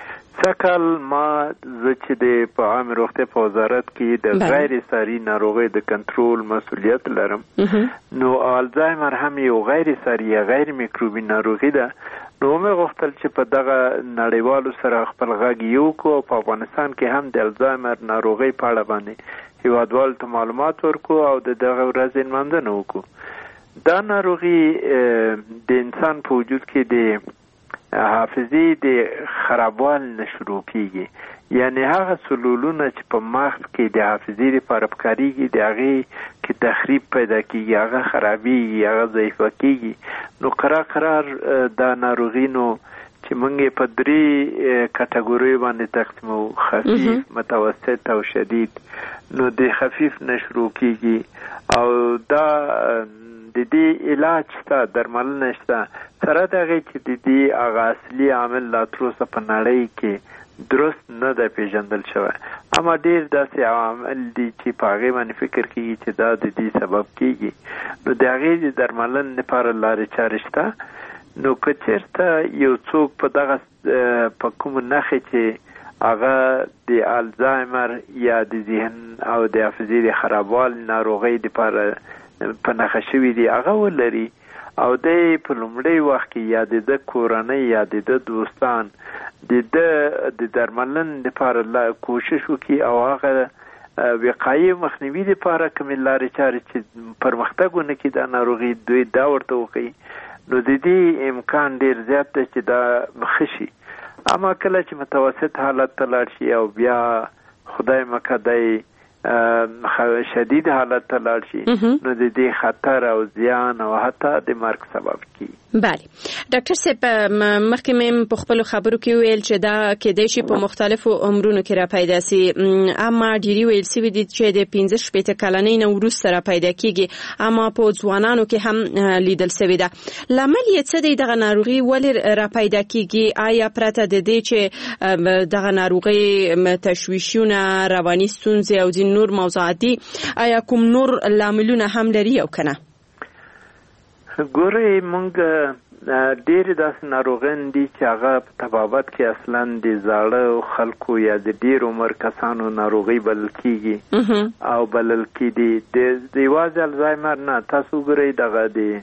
سږ ما زه چې د په عامه روغتیا په وزارت کې د غیر ساري ناروغۍ د کنټرول مسؤلیت لرم، نو الزایمر هم یو غیر ساري یا غیر میکروبي ناروغي ده. نو مې غوښتل چې په دغه نړیوالو سره خپل غږ یو کو، په افغانستان کې هم د الزایمر ناروغۍ په اړه باندې هیوادوالو ته معلومات ورکو او د دغه ورځې نمانځنه وکړو. دا ناروغي د انسان په وجود کې د حافظې د خرابوال نه شروع کیږي، یعنی هغه سلولونه چې په مغز کې د حافظې لپاره پکارېږي د هغې کې تخریب پیدا کیږي، هغه خرابېږي، هغه ضعیفه کیږي. نو قرار دا ناروغي نو چې موږ یې په 3 کټګوریو باندې تقسیمو، خفیف، متوسط او شدید. نو د خفیف نه شروع کیږي او دا د دې علاج شته، درملنه شته، سره د هغې چې د دې هغه اصلي عامل لا تر اوسه په نړۍ کې درست نه ده پیژندل شوی. اما ډېر داسې عوامل دي چې په هغې باندې فکر کېږي چې دا د دې سبب کېږي. نو د هغې د درملنې لپاره لارې چارې شته. نو که چېرته یو څوک په دغه په کومو نښې چې هغه د الزایمر یا د ذهن او د حافظې د خرابوالي ناروغۍ دپاره په نښه شوي دي هغه ولري او دی په لومړی وخت کې یا د ده کورنۍ یا د ده دوستان د ده د درملنې لپاره کوشش وکړي او هغه وقایې مخنیوي لپاره کومې لارې چارې چې پرمختګ ونه کړي دا ناروغي دوی دا ورته وښیي. نو د دې امکان ډېر زیات دی چې دا ښه شي. اما کله چې متوسط حالت ته لاړ شي او بیا خدای مکدی شدید حالت ته لاړ شي، نو د دې خطر او زیان او حتی د مرګ سبب کیږي.
بله ډاکټر صاحب، مخکې مې په خپلو خبرو کې ویل چې دا کېدای شي په مختلفو عمرونو کې را پیدا سي، اما ډېری ویل سوي دي چې د 15 کلنۍ نه وروسته را پیدا کیږي، اما په ځوانانو کې هم لیدل سوي ده. لامل یې څه دی دغه ناروغي ولې را پیدا کیږي؟ آیا پرته د دې چې دغه ناروغي تشویشونه، رواني ستونزې او ځینې نور موضوعات دي، آیا کوم نور لاملونه هم لري او کنه؟
ګورئ، موږ ډېرې داسې ناروغان دي چې هغه په طبابت کې اصلا د زاړه خلکو یا د ډېر عمر کسانو ناروغي بلل کېږي او بلل کېدي. د یوازې الزایمر نه، تاسو ګورئ دغه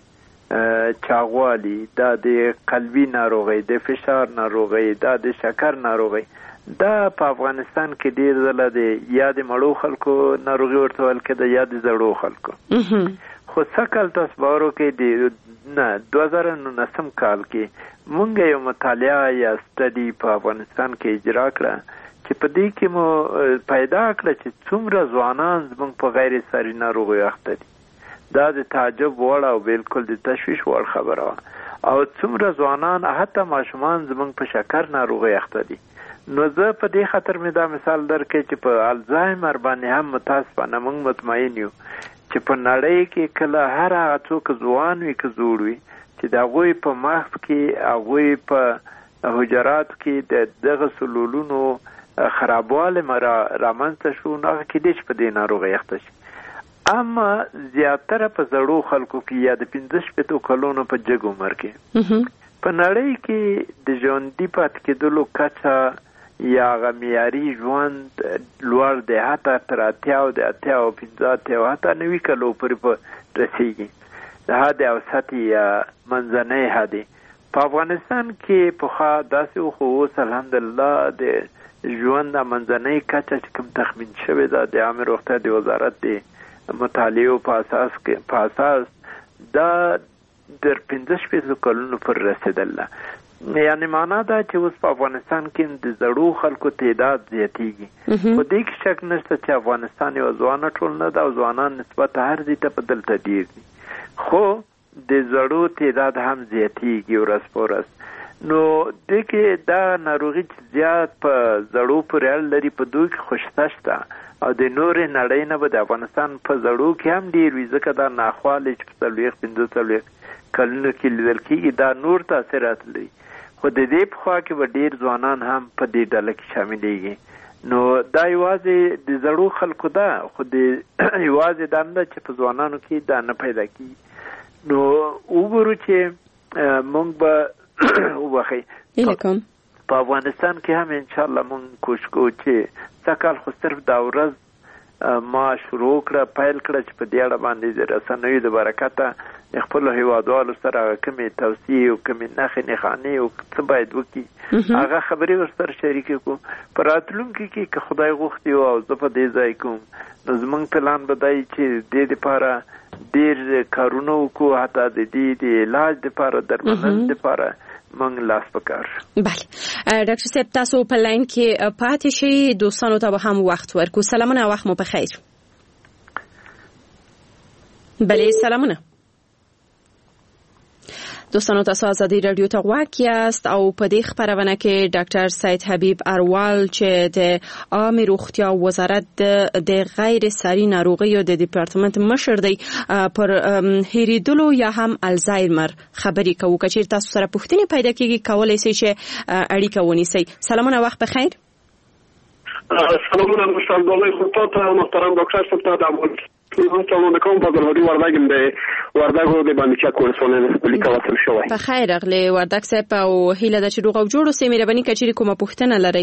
د چاغوالي، دا د قلبي ناروغۍ، د فشار ناروغۍ، دا د شکر ناروغۍ، دا په افغانستان کې ډېر ځله د یا د مړو خلکو ناروغي ورته ویل کېده یا د زړو خلکو. خو سکل تاسو باور وکړئ د 2019 کال کې مونږ یو مطالعه یا سټډي په افغانستان کې اجرا کړه چې په دې کې مو پیدا کړه چې څومره ځوانان زموږ په غیر ساري ناروغیو اخته دي. دا د تعجب وړ او بالکل د تشویش وړ خبره وه. او څومره ځوانان حتی ماشومان زموږ په شکر ناروغۍ اخته دي. نو زه په دې خاطر مې دا مثال درکړی چې په الزایمر باندې هم متاسفانه موږ مطمئن یو چې په نړۍ کې کله هر هغه څوک ځوان وي که زوړ وي چې د هغوی په مغز کې، هغوی په حجراتو کې د دغه سلولونو خرابوالی رامنځته شو، نو هغه کېدای شي په دې ناروغۍ اخته شي. اما زیاتره په زړو خلکو کې یا د 15 کلونو په جګ عمر کې په نړۍ کې د ژوندي پاتې کېدلو کچه یا هغه معیاري ژوند لوړ دی، حتی تر 80 او 50 او حتی 90 کلو پورې په رسېږي. د حد اوسط یا منځنی حد. په افغانستان کې پخوا داسې و، خو اوس الحمدلله د ژوند منځنی کچه چې کوم تخمین شوې ده د عامه روغتیا د وزارت د مطالعو په اساس دا در 15 کلونو پر رسېدله. یعنی معنا دا چې اوس په افغانستان کې د زړو خلکو تعداد زیاتېږي. په دې کې شک نشته چې افغانستان یو ځوانه ټولنه ده او ځوانان نسبت هر ځای ته په دلته ډېر دي، خو د زړو تعداد هم زیاتېږي ورځ په ورځ. نو د کې دا ناروغي زیات په زړو پورې اړه لري، په دوی کې خوشته شته او د نورې نړۍ نه به د افغانستان په زړو کې هم ډېر وي، ځکه دا ناخواله چې په 40-45 کلونو کې لیدل کېږي دا نور تاثیرات لري. خو د دې په خوا کې به ډېر ځوانان هم په دې ډله کې شاملېږي. نو دا یوازې د زړو خلکو ده، خو د یوازې دا نه چې په ځوانانو کې دا نه پیدا کېږي. نو وګورو چې موږ به وبخئ په افغانستان کې هم انشاءالله موږ کوشش کوو چې سږ خو صرف دا ورځ ما شروع کړه پیل کړه چې په دې اړه باندې د رسنیو د برکته خپلو هیوادوالو سره کومې توصیې او کومې نښې نښانې او څه باید وکړي هغه خبرې ورسره شریکې کړو. په راتلونکي کې که خدای غوښتي او زه په دې ځای کوم نو زموږ پلان به دی چې دې دپاره ډېر کارونه وکړو، حتی د دې د علاج دپاره درملنې دپاره موږ لاس پکار.
بله ډاکټر صاحب تاسو په لاین کې پاتې شئ، دوستانو ته به هم وخت ورکو. سلامونه، وخت مو بخیر. بله سلامونه دوستانو، تاسو آزادی رادیو ته غوږ یاست او په دې خبرونه کې ډاکټر سید حبیب اروال چې د عامه روغتیا وزارت د غیر ساري ناروغیو د ډپارټمنټ مشر دی پر هیریدلو یا هم الزایمر خبرې کوو. که تاسو سره پوښتنې پیدا کیږي کولای شئ چې اړیکه ونیسئ. سلامونه، وخت بخیر.
سلامونه مشتاق خدمت محترم ډاکټر صاحب ته د سلام کوم په ګرځولي وردګم د وردګو د باندې چا کورسونه لیکل وصل شوی.
په خیر اغلی وردګ صاحب او هیله د چروغ او جوړو سیمه ربني کچري کومه پوښتنه لري؟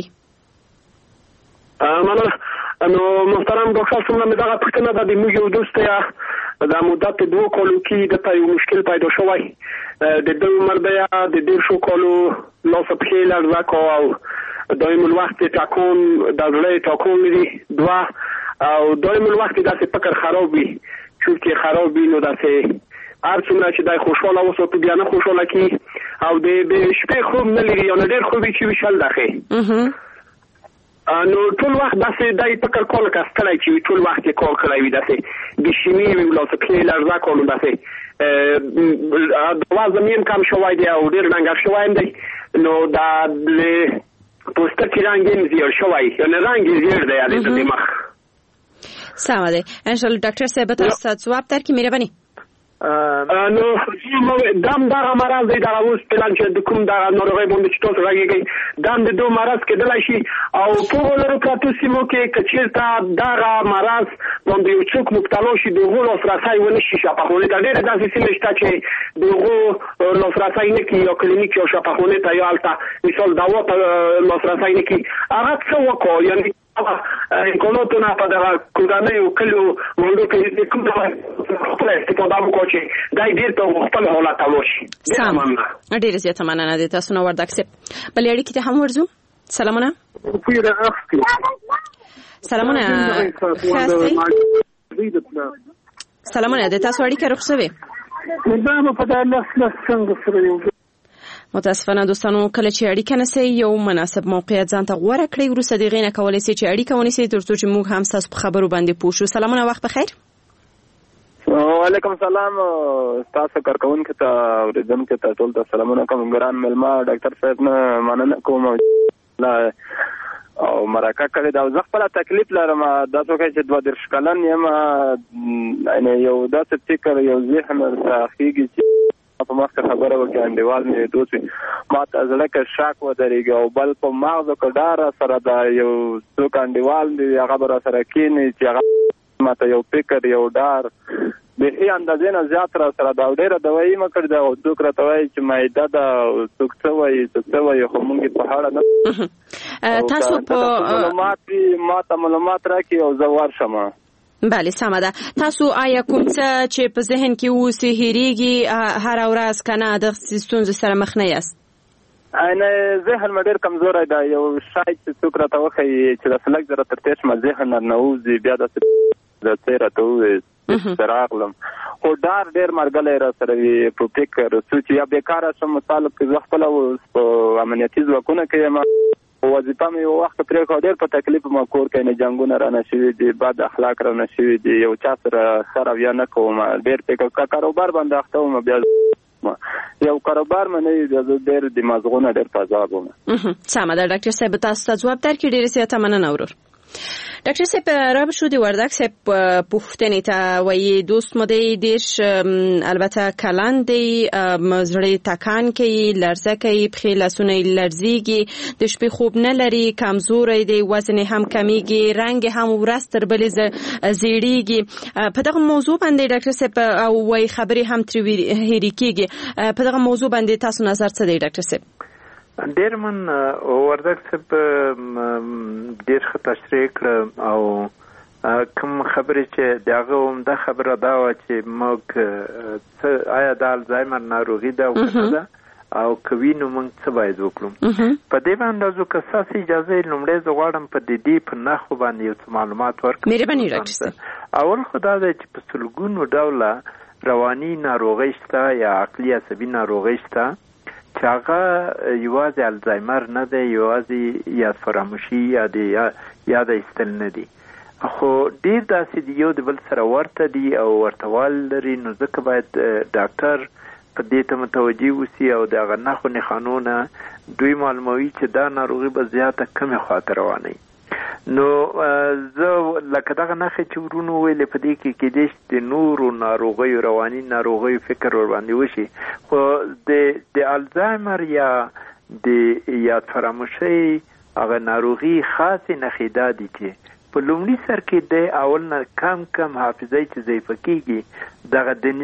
نو محترم ډاکټر صاحب موږ دا پوښتنه د موږ یو دوست د مدت 2 کالو کې د یو مشکل پیدا شوی، د دوی عمر دی د 1.5 کالو لاس په لږه کو او دایم الوقت تکون د زړه تکون لري دوا او دایم الوقت داسې فکر خراب وي، چونکه خراب وي نو داسې هر څومره چې دای خوشاله وساتو بیا نه خوشاله کی او د شپې خوب نه لري او ډېر خوب چې وشل داخې نو ټول وخت داسې دای فکر کول کاستلای چې ټول وخت کول کوي داسې د شیمی ولوت په لږه کول داسې د وازمین کم شوی دی او ډېر رنګ شوی دی نو دا پوستر کې رنګین زیړ شوی یعنی رنګ زیړ دی یعنی د دماغ
سلام دی. انشالله ډاکټر صاحب تاسو ځواب درکړي مهرباني.
نو دم دا مرض دی دا اوس پلان چې د کوم دا ناروغي باندې چې تاسو راګیږي دم د دوه مرض کېدلای شي او په ولر پراتو سیمو کې کچیرته دا مرض باندې یو څوک مبتلا شي دغه لاسرسي ونه شي شفاخونه ته ډېر داسې سیمه شته چې دغه لاسرسي نه کوي او کلینیک او شفاخونه ته یو البته مثال دوا ته لاسرسي نه کوي هغه څه وکړي یعنی امکاناتونه په دغه کورنیو کلیو وړو کې کوم ډول استفاده وکړي چې دای ډیر په خپل حالت تلوشي.
ډیر زیاته مننه دي تاسو نو وردګ سپ. بل اړیکې ته هم ورځو. سلامونه. سلامونه. سلامونه د تاسو اړیکه رخصوي.
دا په داسې څنګه سره
متاسفانه دوستانو کله چې اړیکه نسي یو مناسب موقعیت ځان ته غوړه کړی وروسته د غینه کولای شي چې اړیکه ونیسي ترڅو چې موږ هم تاسو په خبرو باندې پوه شو. سلامونه، وخت بخیر.
وعلیکم السلام تاسو کارکونکو ته اوریدونکو ته ټول ته سلامونه کوم. ګران ملما ډاکټر صاحب نه مننه کوم او مرکه کړی دا زه خپل تکلیف لرم دا څه کوي چې 2 کلن یم یعنی یو داسې فکر یو ذهن راخیږي چې په مخکې خبره وکړه انډیوال مې دوی ما ته زړه کې شاک ودرېږي او بل په مغزو کې ډار سره دا یو څوک انډیوال دی هغه به راسره کښېني چې هغه ما ته یو فکر یو ډار بیخي اندازې نه زیات راسره دا ډېره دوایي مه کړې ده او څوک راته وایي چې معده ده څوک څه وایي خو مونږ په اړه نه
تاسو
په ما ته معلومات راکړي او زه ورشم.
بله سمه ده. تاسو آیا کوم څه چې په ذهن کې اوسي هېرېږي هره ورځ که نه د ستونزو سره مخ نه یاست؟
ذهن مې ډېر کمزوری دی. یو شی چې څوک راته وښیي چې داسې لږ زره تر تېر شمه ذهن نه ننوځي بیا داسې د څه راته ووایي چې راغلم خو ډار ډېر مرګلی را سره وي په فکر څو چې یا بېکاره شم مثال زه خپله په امنیتي ځواکونه کې یم وظیفه مې یو وخت پرېښوه ډېر په تکلیف ما کور کې نه جنګونه رانه شوي دي بد اخلاق رانه شوي دي یو چا سره ښه رویه نه کوم ډېر فکر کاروبار باندې اخته وم بیا یو کاروبار منه ډېر د مازغونه ډېر تازه ومه.
سمه ده ډاکټر صاحب، تاسو ته ځواب درکړي. ډېر زیاته مننه ورور. ډاکټر صاحب را شو د وردک صاحب پوښتنې ته وایي دوست مو دی دیش البته کلان دی زړه تکان کوي، لرزه کوي، پښې لاسونه لرزيږي، د شپې خوب نه لري، کمزوري دی، وزن هم کمیږي، رنگ هم ورځ تر بلې زیړیږي. په دغه موضوع باندې ډاکټر صاحب او وایي خبرې هم ترې هېرې کېږي. په دغه موضوع باندې تاسو نظر څه دی ډاکټر صاحب؟
ډېر من وردک صاحب ډېر ښه تشریح کړه او کوم خبرې چې د هغه عمده خبره دا وه چې موږ آیا د الزایمر ناروغي ده او که نه ده او که وي نو موږ څه باید وکړو. په دې باندې که ستاسو اجازه وي لومړی زه غواړم په دې په نښو باندې یو څه معلومات ورکړم.
مهرباني ډاکټر صاحب.
اول خو دا دی چې په سلګونو ډوله رواني ناروغۍ شته یا عقلي عصبي ناروغۍ شته چې هغه یوازې الزایمر نه دی، یوازې یاد فراموشي یا د یاد ایستل نه دي، خو ډېر داسې دي یو د بل سره ورته دي او ورتهوال لري. نو ځکه باید ډاکټر په دې ته متوجه اوسي او د هغه نښو نښانونه دوی معلوموي چې دا ناروغي به زیاته کمې خواته روانوي. نو زه لکه دغه نښې چې ورونو ویلې په دې کې کېدای شي د نورو ناروغیو رواني ناروغیو فکر ورباندې وشي، خو د الزایمر یا د یاد فراموشۍ هغه ناروغي خاصې نښې دا دي چې په لومړي سر کې د اول نه کم حافظه چې ضعیفه کېږي، دغه د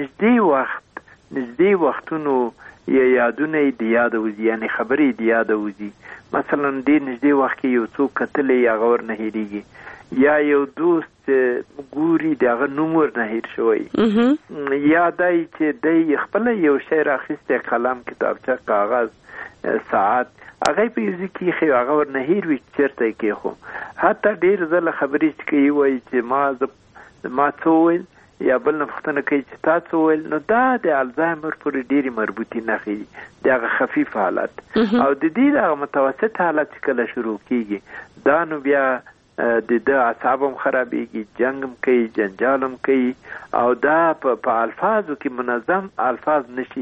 نږدې وختونو یا یادونه یې د یاده وځي، یعنې خبرې د یاده وځي. مثلا ډېر نږدې وخت کې یو څوک کتلی هغه ورنه هېرېږي، یا یو دوست ګوري د هغه نوم ورنه هېر شوی، یا دی چې دی خپله یو شی راخیستی قلم، کتابچه، کاغذ، ساعت، هغه په یو ځای کې ایښی هغه ورنه هېر وي چې چېرته یې کېښو. حتی ډېر ځله خبرې چې کوي وایي چې ما څه وویل یا بل نه پوښتنه کوي چې تا څه وویل، نو دا د الزایمر پورې ډېرې مربوطې نښې دي، د هغه خفیف حالت. او د دې د هغه متوسط حالت چې کله شروع کېږي دا نو بیا د ده اعصاب هم خرابېږي، جنګ هم کوي، جنجال هم کوي، او دا په الفاظو کې منظم الفاظ نشي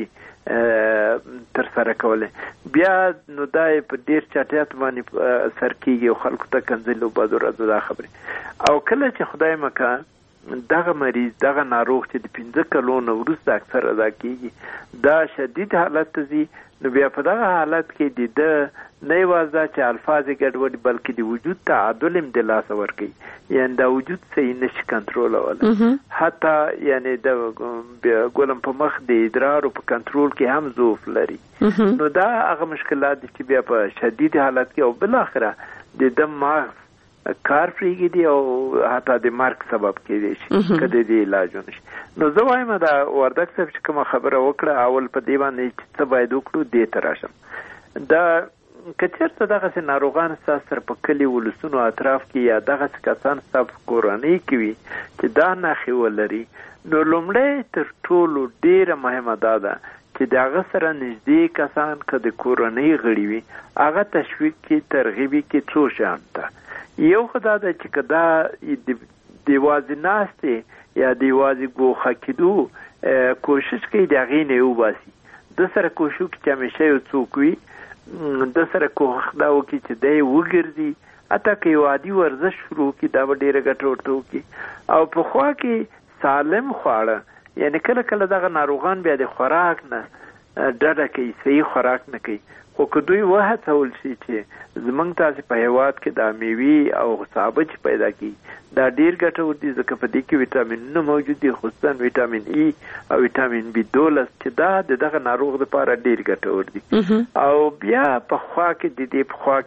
ترسره کولی. بیا نو دا په ډېر چټیات باندې سر کېږي او خلکو ته کنځلي او بعضو ورځو دا خبرې. او کله چې خدای مکه دغه مریض دغه ناروغ چې د 15 کلونو وروسته اکثر ادا کېږي دا شدید حالت ته ځي، نو بیا په دغه حالت کې د ده نه یوازې چې الفاظ یې ګډوډ بلکې د وجود تعادل هم د لاسه ورکوي، یعنې دا وجود صحیح نشي کنټرولولی. حتی یعنې د ګولم په مخ د ادرارو په کنټرول کې هم ضعف لري. نو دا هغه مشکلات دي چې بیا په شدید حالت کې او بالاخره د ده مغز کار پرېږدي او حتی د مرګ سبب کېدی شي که د دې علاج ونشي. نو زه وایم دا وردک صاحب چې کومه خبره وکړه اول په دې باندې چې څه باید وکړو دې ته راشم. دا که چېرته دغسې ناروغان ستاسو سره په کلي ولسونو اطراف کې یا دغسې کسان ستاسو کورنۍ کې وي چې دا نښې ولري، نو لومړی تر ټولو ډېره مهمه دا ده چې د هغه سره نږدې کسان که د کورنۍ غړي وي هغه تشویق کړي، ترغیب یې کړي څو شیان ته. یو خدا ده چې که دا د یوازې ناستې یا د یوازې ګوښه کېدو کوشش کوي د هغې نه یې وباسي، ده سره کوشش وکړي چې همیشه یو څوک وي، ده سره کوښښ دا وکړي چې دی وګرځي، حتی که یو عادي ورزش شروع کړي دا به ډېره ګټه ورته وکړي. او په خوا کې سالم خواړه، یعنې کله کله دغه ناروغان بیا د خوراک نه ډډه کوي، صحیح خوراک نه کوي، خو که دوی وهڅول شي چې زمونږ تاسې په هېواد کې دا میوې او سابه چې پیدا کړي دا ډېر ګټور دي، ځکه په دې کې ویټامینونه موجود دي، خصوصا ویټامین ای او ویټامین B12 چې دا د دغه ناروغ لپاره ډېر ګټور دي. او بیا په خوا کې د دې په خوا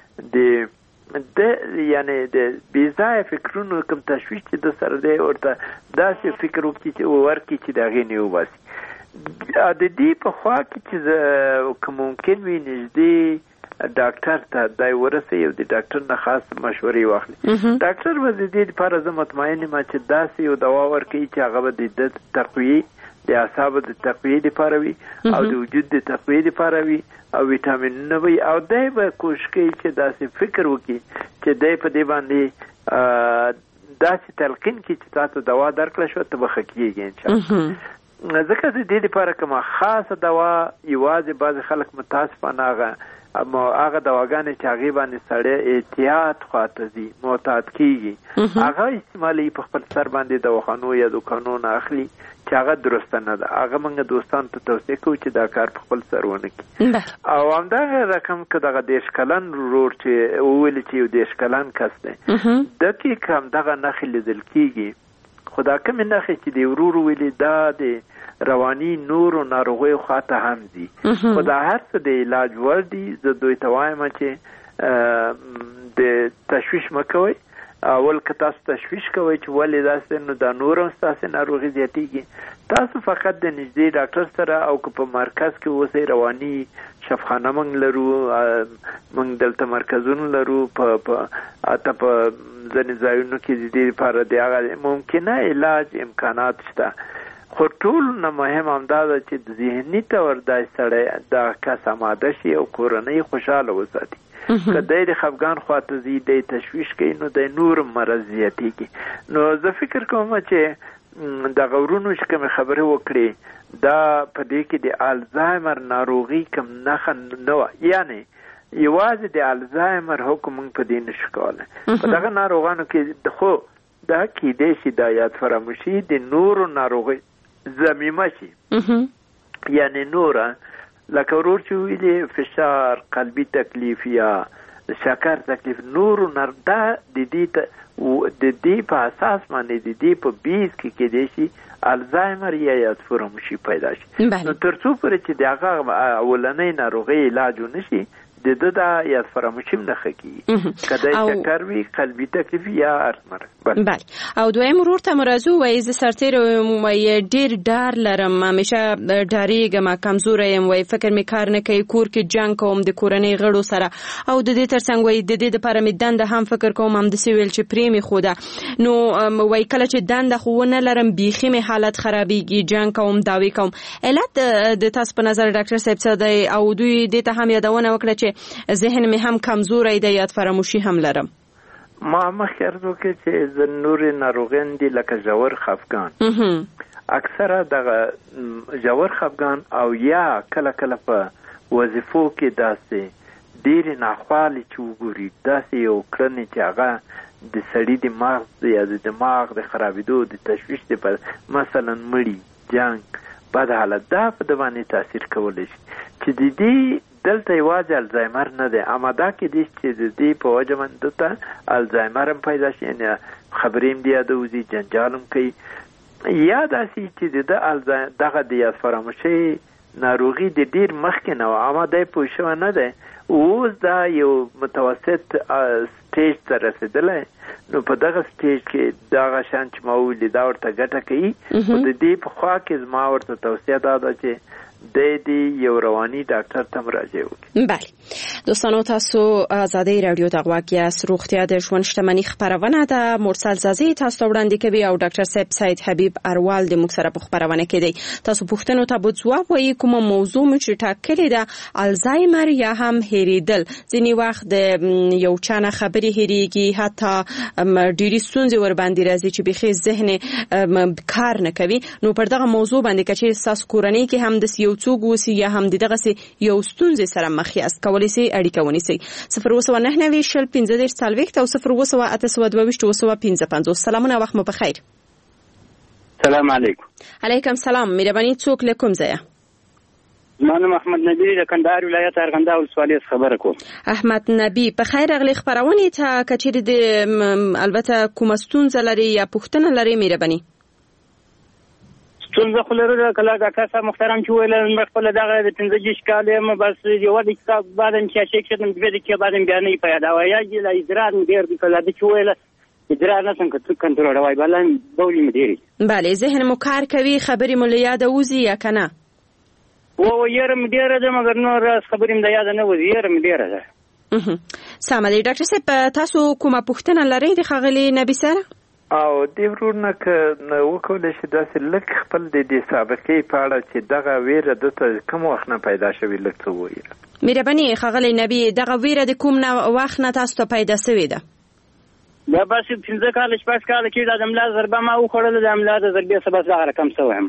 کې د یعنې د بې ځایه فکرونو کوم تشویش چې د سره دی ورته داسې فکر ورکړي چې د هغې نه وباسي. د دې په خوا کې چې که ممکن وي نږدې ډاکټر ته دا ورسوي او د ډاکټر نه خاص مشورې واخلي. ډاکټر به د دې لپاره زه مطمئن یم چې داسې یو دوا ورکوي چې هغه به د ده تقویې د اعصابو د تقویې لپاره وي او د وجود د تقویې لپاره وي او ویټامینونه وي، او دی به کوشش کوي چې داسې فکر وکړي چې دی په دې باندې داسې تلقین کړي چې تاسو دوا درکړه شوه ته به ښه کېږي انشاءالله. ځکه د دې لپاره کومه خاصه دوا یوازې بعضې خلک متاسفانه هغه دواګانې چې هغې باندې سړی احتیاط خواته ځي محتاط کېږي هغه استعمالوي په خپل سر باندې دواخانو یا دوکانو نه اخلي چې هغه درسته نه ده. هغه موږ دوستانو ته توصیه کوو چې دا کار په خپل سر ونه کړي. او همدغه رقم که دغه 10 کلن ورور چې وویلي چې یو 10 کلن کس دی ده کې که همدغه نښې لیدل کېږي خو دا کومې نښې چې د ورور ویلي دا د رواني نورو ناروغیو خواته هم ځي خو دا هر څه د علاج وړ دي. زه دوی ته وایم چې د تشویش مه کوئ. اول که تاسو تشویش کوئ چې ولې داسې نو دا نور هم ستاسې ناروغي زیاتېږي. تاسو فقط د نږدې ډاکټر سره او که په مرکز کې اوسئ رواني شفخانه موږ لرو موږ دلته مرکزونه لرو حتی په ځینې ځایونو کې د دې لپاره د هغه ممکنه علاج امکانات شته. خو ټول نه مهم همدا ده چې د ذهني طور دا سړی دا کس آماده شي او کورنۍ خوشحاله وساتي. که دی د خفګان خواته ځي دی تشویش کوي نو دی نور مرض زیاتېږي. نو زه فکر کوم چې دغه ورونو چې کومې خبرې وکړې دا په دې کې د الزایمر ناروغي کوم نښه نه وه یعنې یوازې د الزایمر حکم موږ په دې نشو کولی. په دغه ناروغانو کې خو دا کیدای شي دا یاد فراموشي د نورو ناروغي ضمیمه شي یعنی نوره لکه ورور چې ویلي فشار قلبي تکلیف یا شکر تکلیف نورو دا د دې په اساس باندې د دې په بیس کې کېدای شي الزایمر یا یاد فراموشي پیدا شي. نو تر څو پورې چې د هغه اولنۍ ناروغۍ علاج ونه شي د دا یاد فراموشي نه خکېږي که د شکر وي قلبي تکلیف یا ارثمرض.
بله. او دویم ورور ته مرزو وایي زه سرتېره یم ډېر ډار لرم همیشه ډارېږم کمزوره یم وایي فکر مې کار نه کوي کور کې جنګ کوم د کورنۍ غړو سره او د دې تر څنګ وایي د دې دپاره مې دنده هم فکر کوم همداسې ویل چې پرې مې ښوده نو وایي کله چې دنده خو ونه لرم بیخي مې حالت خرابېږي جنګ کوم دعوې کوم. علت د تاسو په نظر ډاکټر صاحب څه دی او دوی دې ته هم یادونه وکړه چې ذهن مې هم کمزوری دی یاد فراموشي هم لرم.
ما مخکې عرض وکړې چې زه نورې ناروغیان دي لکه ژور خفګان اکثره دغه ژور خفګان او یا کله کله په وظیفو کې داسې ډېرې ناخوالې چې وګوري داسې یو کړنې چې هغه د سړي د مغز یا د دماغ د خرابېدو د تشویش د مثلا مړي جنګ بد حالت دا په د باندې تاثیر کولی شي چې د دې دلته یوازې الزایمر نه دی اما دا کېدای شي چې د دې په وجه باندې ته الزایمر هم پیدا شي یعنې خبرې هم د یاده وځي جنجال هم کوي یا داسې چې د دغه د یاد فراموشۍ ناروغي د ډېر مخکې نه وه اما دی پوه شوی نه دی اوس دا یو متوسط سټیج ته رسېدلی نو په دغه سټیج کې دغه شیان چې ما وویلي دا ورته ګټه کوي خو د دې په خوا کې زما ورته توصیه دا ده چې د یو رواني ډاکټر ته مراجعه وکړي.
بله دوستانو تاسو آزادۍ راډیو ته غوږ یاست. روغتیا د ژوند شتمني خپرونه ده. مرسل زازي تاسو ته وړاندې کوي او ډاکټر صاحب سید حبیب اروال د موږ سره په خپرونه کې دی. تاسو پوښتنو ته به ځواب وایي کومه موضوع مو چې ټاکلې ده الزایمر یا هم هېرېدل. ځینې وخت د یو چا نه خبرې هېرېږي حتی ډېرې ستونزې ورباندې راځي چې بیخي ذهن کار نه کوي. نو پر دغه موضوع باندې که چېرې ستاسو کورنۍ کې هم داسې یو څوک اوسي یا هم دغسې یو ستونزې سره مخ یاست کولی سئ اړیکه ونیسئ 02990 او 00822 سلامونه وخت مو بخیر.
سلام علیکم.
علیکم سلام. مهرباني څوک له کوم ځایه؟
زما نوم احمد نبی د کندهار ولایت ارغنداو ولسوالۍ څخه خبره کوم.
احمد نبی په خیر راغلی خپرونې ته که چېرې د البته کومه ستونزه لري یا پوښتنه لري مهرباني.
ستونزه خو لرو کله ډاکټر صاحب محترم چې ویل خپل دغه د 15 کال یم بس یو د کتاب بعدم چې شیک شدم د دې کې بعدم بیان نه پیدا وای یا لا ادرار ډیر د کله د چې ویل ادرار نه څنګه کنټرول وای بلان بولی مديري.
بله ذهن مو کار کوي خبرې مو له یاده وځي یا کنه؟
و یرم ډیره ده مګر نور خبرې مې د یاده نه وځي یرم ډیره ده.
سم دی ډاکټر صاحب تاسو کومه پوښتنه لرئ د ښاغلي نبي سره؟
او دې ورونه که وکولی شي داسې لږ خپل د دې سابقې په اړه چې دغه ویره دته کوم وخت نه پیدا شوې لږ څه ووایي.
مهرباني ښاغلی نبي دغه ویره د کوم وخت نه تاسو ته پیدا شوې ده؟
دا بس 15 کال شپږ کال کې د ملا ضربه ما وخوړله د ملا د ضربې سبب دغه رقم شوی یم.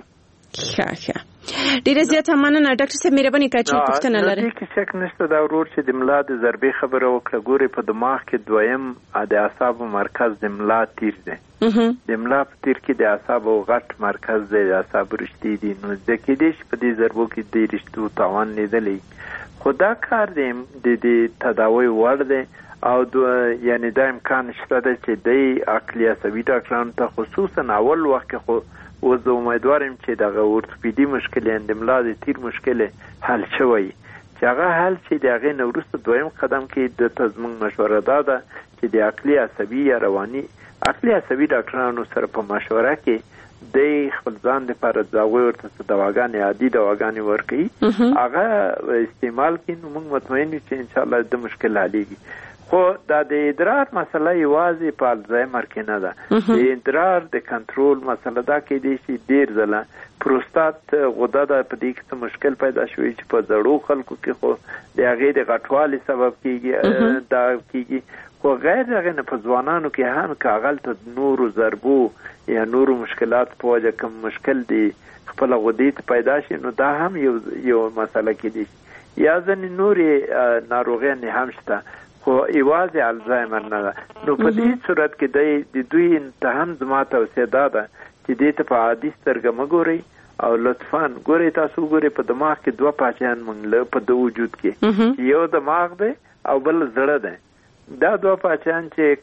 ښه ډیره زیاته مننه ډاکټر صاحب مهرباني کړئ چې پوښتنه لرئ.
دې کې شک نشته دا ورور چې د ملا د ضربې خبره وکړه ګوري په دماغ کې دویم د اعصابو مرکز د ملا تیر دی. د ملا په تیر کې د اعصابو غټ مرکز دی د اعصابو رشتې دي نو د کې دې په دې ضربو کې د رشتو تاوان لیدلی خو دا کار د تداوی وړ دی او یعنی دا امکان شته دی چې د عقلي عصبي ډاکټرانو ته خصوصا اول وخت کې خو اوس زه امیدوارم چې دغه اورتوپیدي مشکل د ملا د تیر مشکل حل شوی چې هغه حل چې د هغې نه وروسته دویم قدم کې د زموږ مشوره دا ده چې د عقلي عصبي یا رواني عقلي عصبي ډاکټرانو سره په مشوره کې د خپل ځان لپاره هغوی ورته دواګانې عادي دواګانې ورکوي هغه استعمال کړي نو موږ مطمئن یو چې انشاءالله د مشکل حلېږي. خو دا د ادرار مسله یوازې په الزایمر کې نه ده. د ادرار د کنټرول مسله دا کېدای شي ډېر ځله پروستات غده ده په دې کې څه مشکل پیدا شوی چې په زړو خلکو کې خو د هغې د غټوالي سبب کېږي دا کېږي خو غیر هغې نه په ځوانانو کې هم که هغلته نورو ضربو یا نورو مشکلات په وجه کوم مشکل دی خپله غدې ته پیدا شي نو دا هم یو مسله کېدای شي یا ځینې نورې ناروغیانې هم شته خو یوازې الزایمر نه ده. نو په دې صورت کې د دوی ته هم زما توصیه دا ده چې دې ته په عادي سترګه مه ګورئ او لطفا ګورئ تاسو ګورئ په دماغ کې دوه پاچیان موږ په د وجود کې یو دماغ دی او بل زړه دی. دا دوه پاچیان چې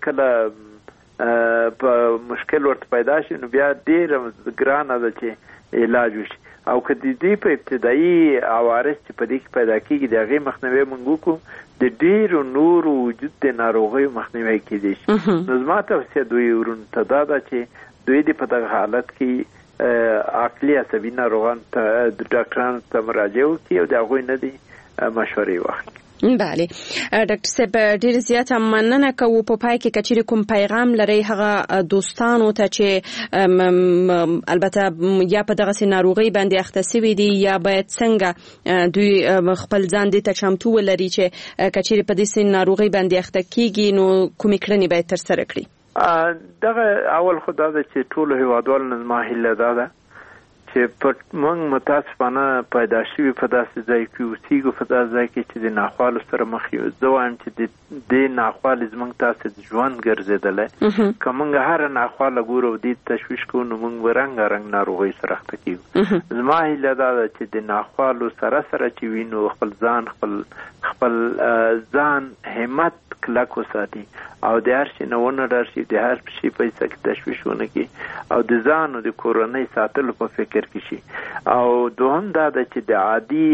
کله په مشکل ورته پیدا شي نو بیا ډېره ګرانه ده چې علاج وشي او که د دې په ابتدایي عوارض چې په دې کې پیدا کېږي د هغې مخنیوی موږ وکړو د ډېرو نورو وجود د ناروغیو مخنیوی کېدای شي. نو زما توصیه دوی ورونو ته دا ده چې دوی دې په دغه حالت کې عقلي عصبي ناروغانو ته د ډاکټرانو ته مراجعه وکړي او د هغوی نه دې مشورې واخلي.
بله ډاکټر صاحب ډېر زیاته مننه کوو. په پای کې که چیرې کوم پیغام لرئ هغه دوستانو ته چې البته یا په دغسې ناروغۍ باندې اخته سوي دي یا باید څنګه دوی خپل ځان دې ته چمتو ولري چې که چیرې په داسې ناروغۍ باندې اخته کیږي نو کومې کړنې باید ترسره کړي؟
دغه اول خو دا ده چې ټولو هیوادوالو نه زما هیله دا ده چې موږ متاسفانه پیدا شوي په داسې ځای کې اوسېږو په داسې ځای کې چې د ناخوالو سره مخ یو. زه وایم چې د ناخوالې زموږ تاسې ژوند ګرځېدلی که موږ هره ناخواله ګورو او دې تشویش کوو نو موږ به رنګارنګ ناروغۍ سره اخته کېږو. زما هیله دا ده چې د ناخوالو سره چې وي نو خپل ځان همت کلک وساتي او د هر شي نه ونه ډار شي د هر شي په حصه کې تشویش ونه کړي او د ځان او د کورنۍ ساتلو په فکر کې شي. او دوهم دا ده چې د عادي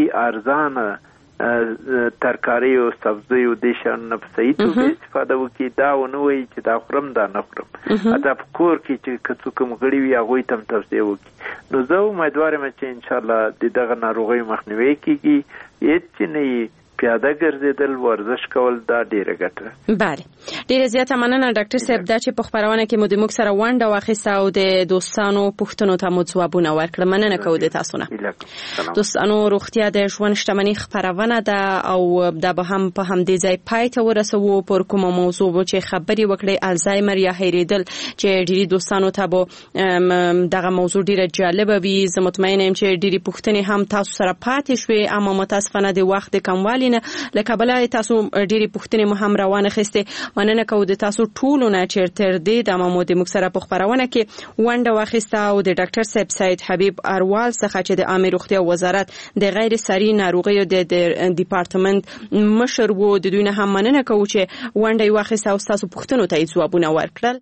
ارزانه ترکاري او سبزیو د شان نه په صحیح توګه استفاده وکړي. دا ونه وایي چې دا خورم دا نه خورم حتی په کور کې چې که څوک مغړي وي هغوی ته هم توصیه وکړي. نو زه امیدوار یم چې انشاءالله د دغه ناروغیو مخنیوی کېږي. هېڅ چې نه پیاده ګرځېدل ورزش کول دا ډیره ګټه.
بله ډیره زیاته مننه ډاکټر صاحب دا چې په خپرونه کې مو د موږ سره ونډه واخیسته او د دوستانو پوښتنو ته مو ځوابونه ورکړل. مننه کوو د تاسو نه. دوستانو روغتیا د ژوند شتمنۍ خپرونه ده او دا به هم په همدې ځای پای ته ورسوو. پر کومه موضوع چې خبرې وکړئ الزایمر یا هېرېدل چې ډېری دوستانو ته به دغه موضوع ډیره جالبه وي. زه مطمئنه یم چې ډېرې پوښتنې هم تاسو سره پاتې شوې اما متاسفانه د وخت د کموالي له کبله تاسو ډېرې پوښتنې مو هم روانه خېستې. مننه کوو د تاسو ټولو نه چې تر دې دمه مو د موږ سره په خپرونه کې ونډه واخیسته او د ډاکټر صاحب سید حبیب اروال څخه چې د عامه روغتیا وزارت د غیر ساري ناروغیو د ډپارټمنټ مشر وو د دوی نه هم مننه کوو چې ونډه یې واخیسته او ستاسو پوښتنو ته یې ځوابونه ورکړل.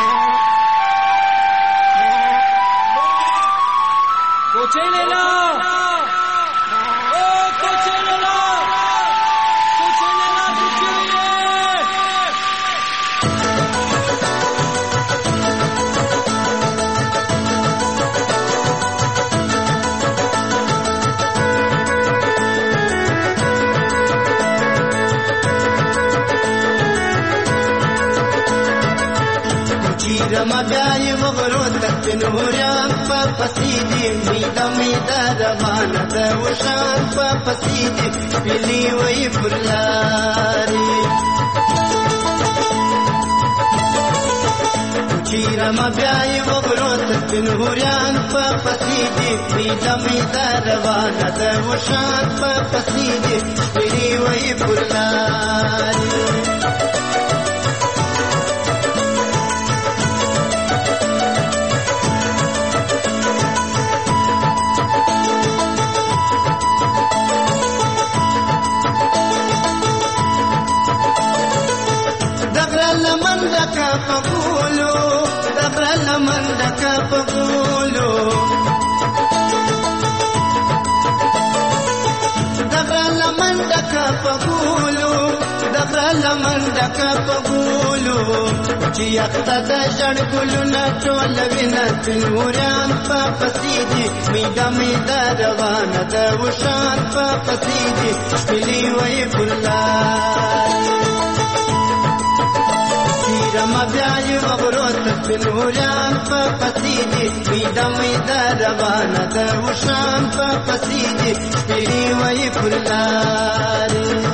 رمضان مبروك بنور يا بابا سيدي ميدا ميدا رمانة وشان بابا سيدي بلي ويفرلاري چیرم بیای وغروت پنهوریان پا پسیدی میدا میدا روانه ده وشان پا پسیدی پیری وی پرلاری چې یخته جړ ګلونه ټول وینه تنوران په پسیدي میدا میدا روانه ده وشان په پسیدي شپلی وی پرلار چیرم بیای وغروت تنوران په پسیدي میدا میدا روانه ده وشان په پسیدي شپلی وی پرلار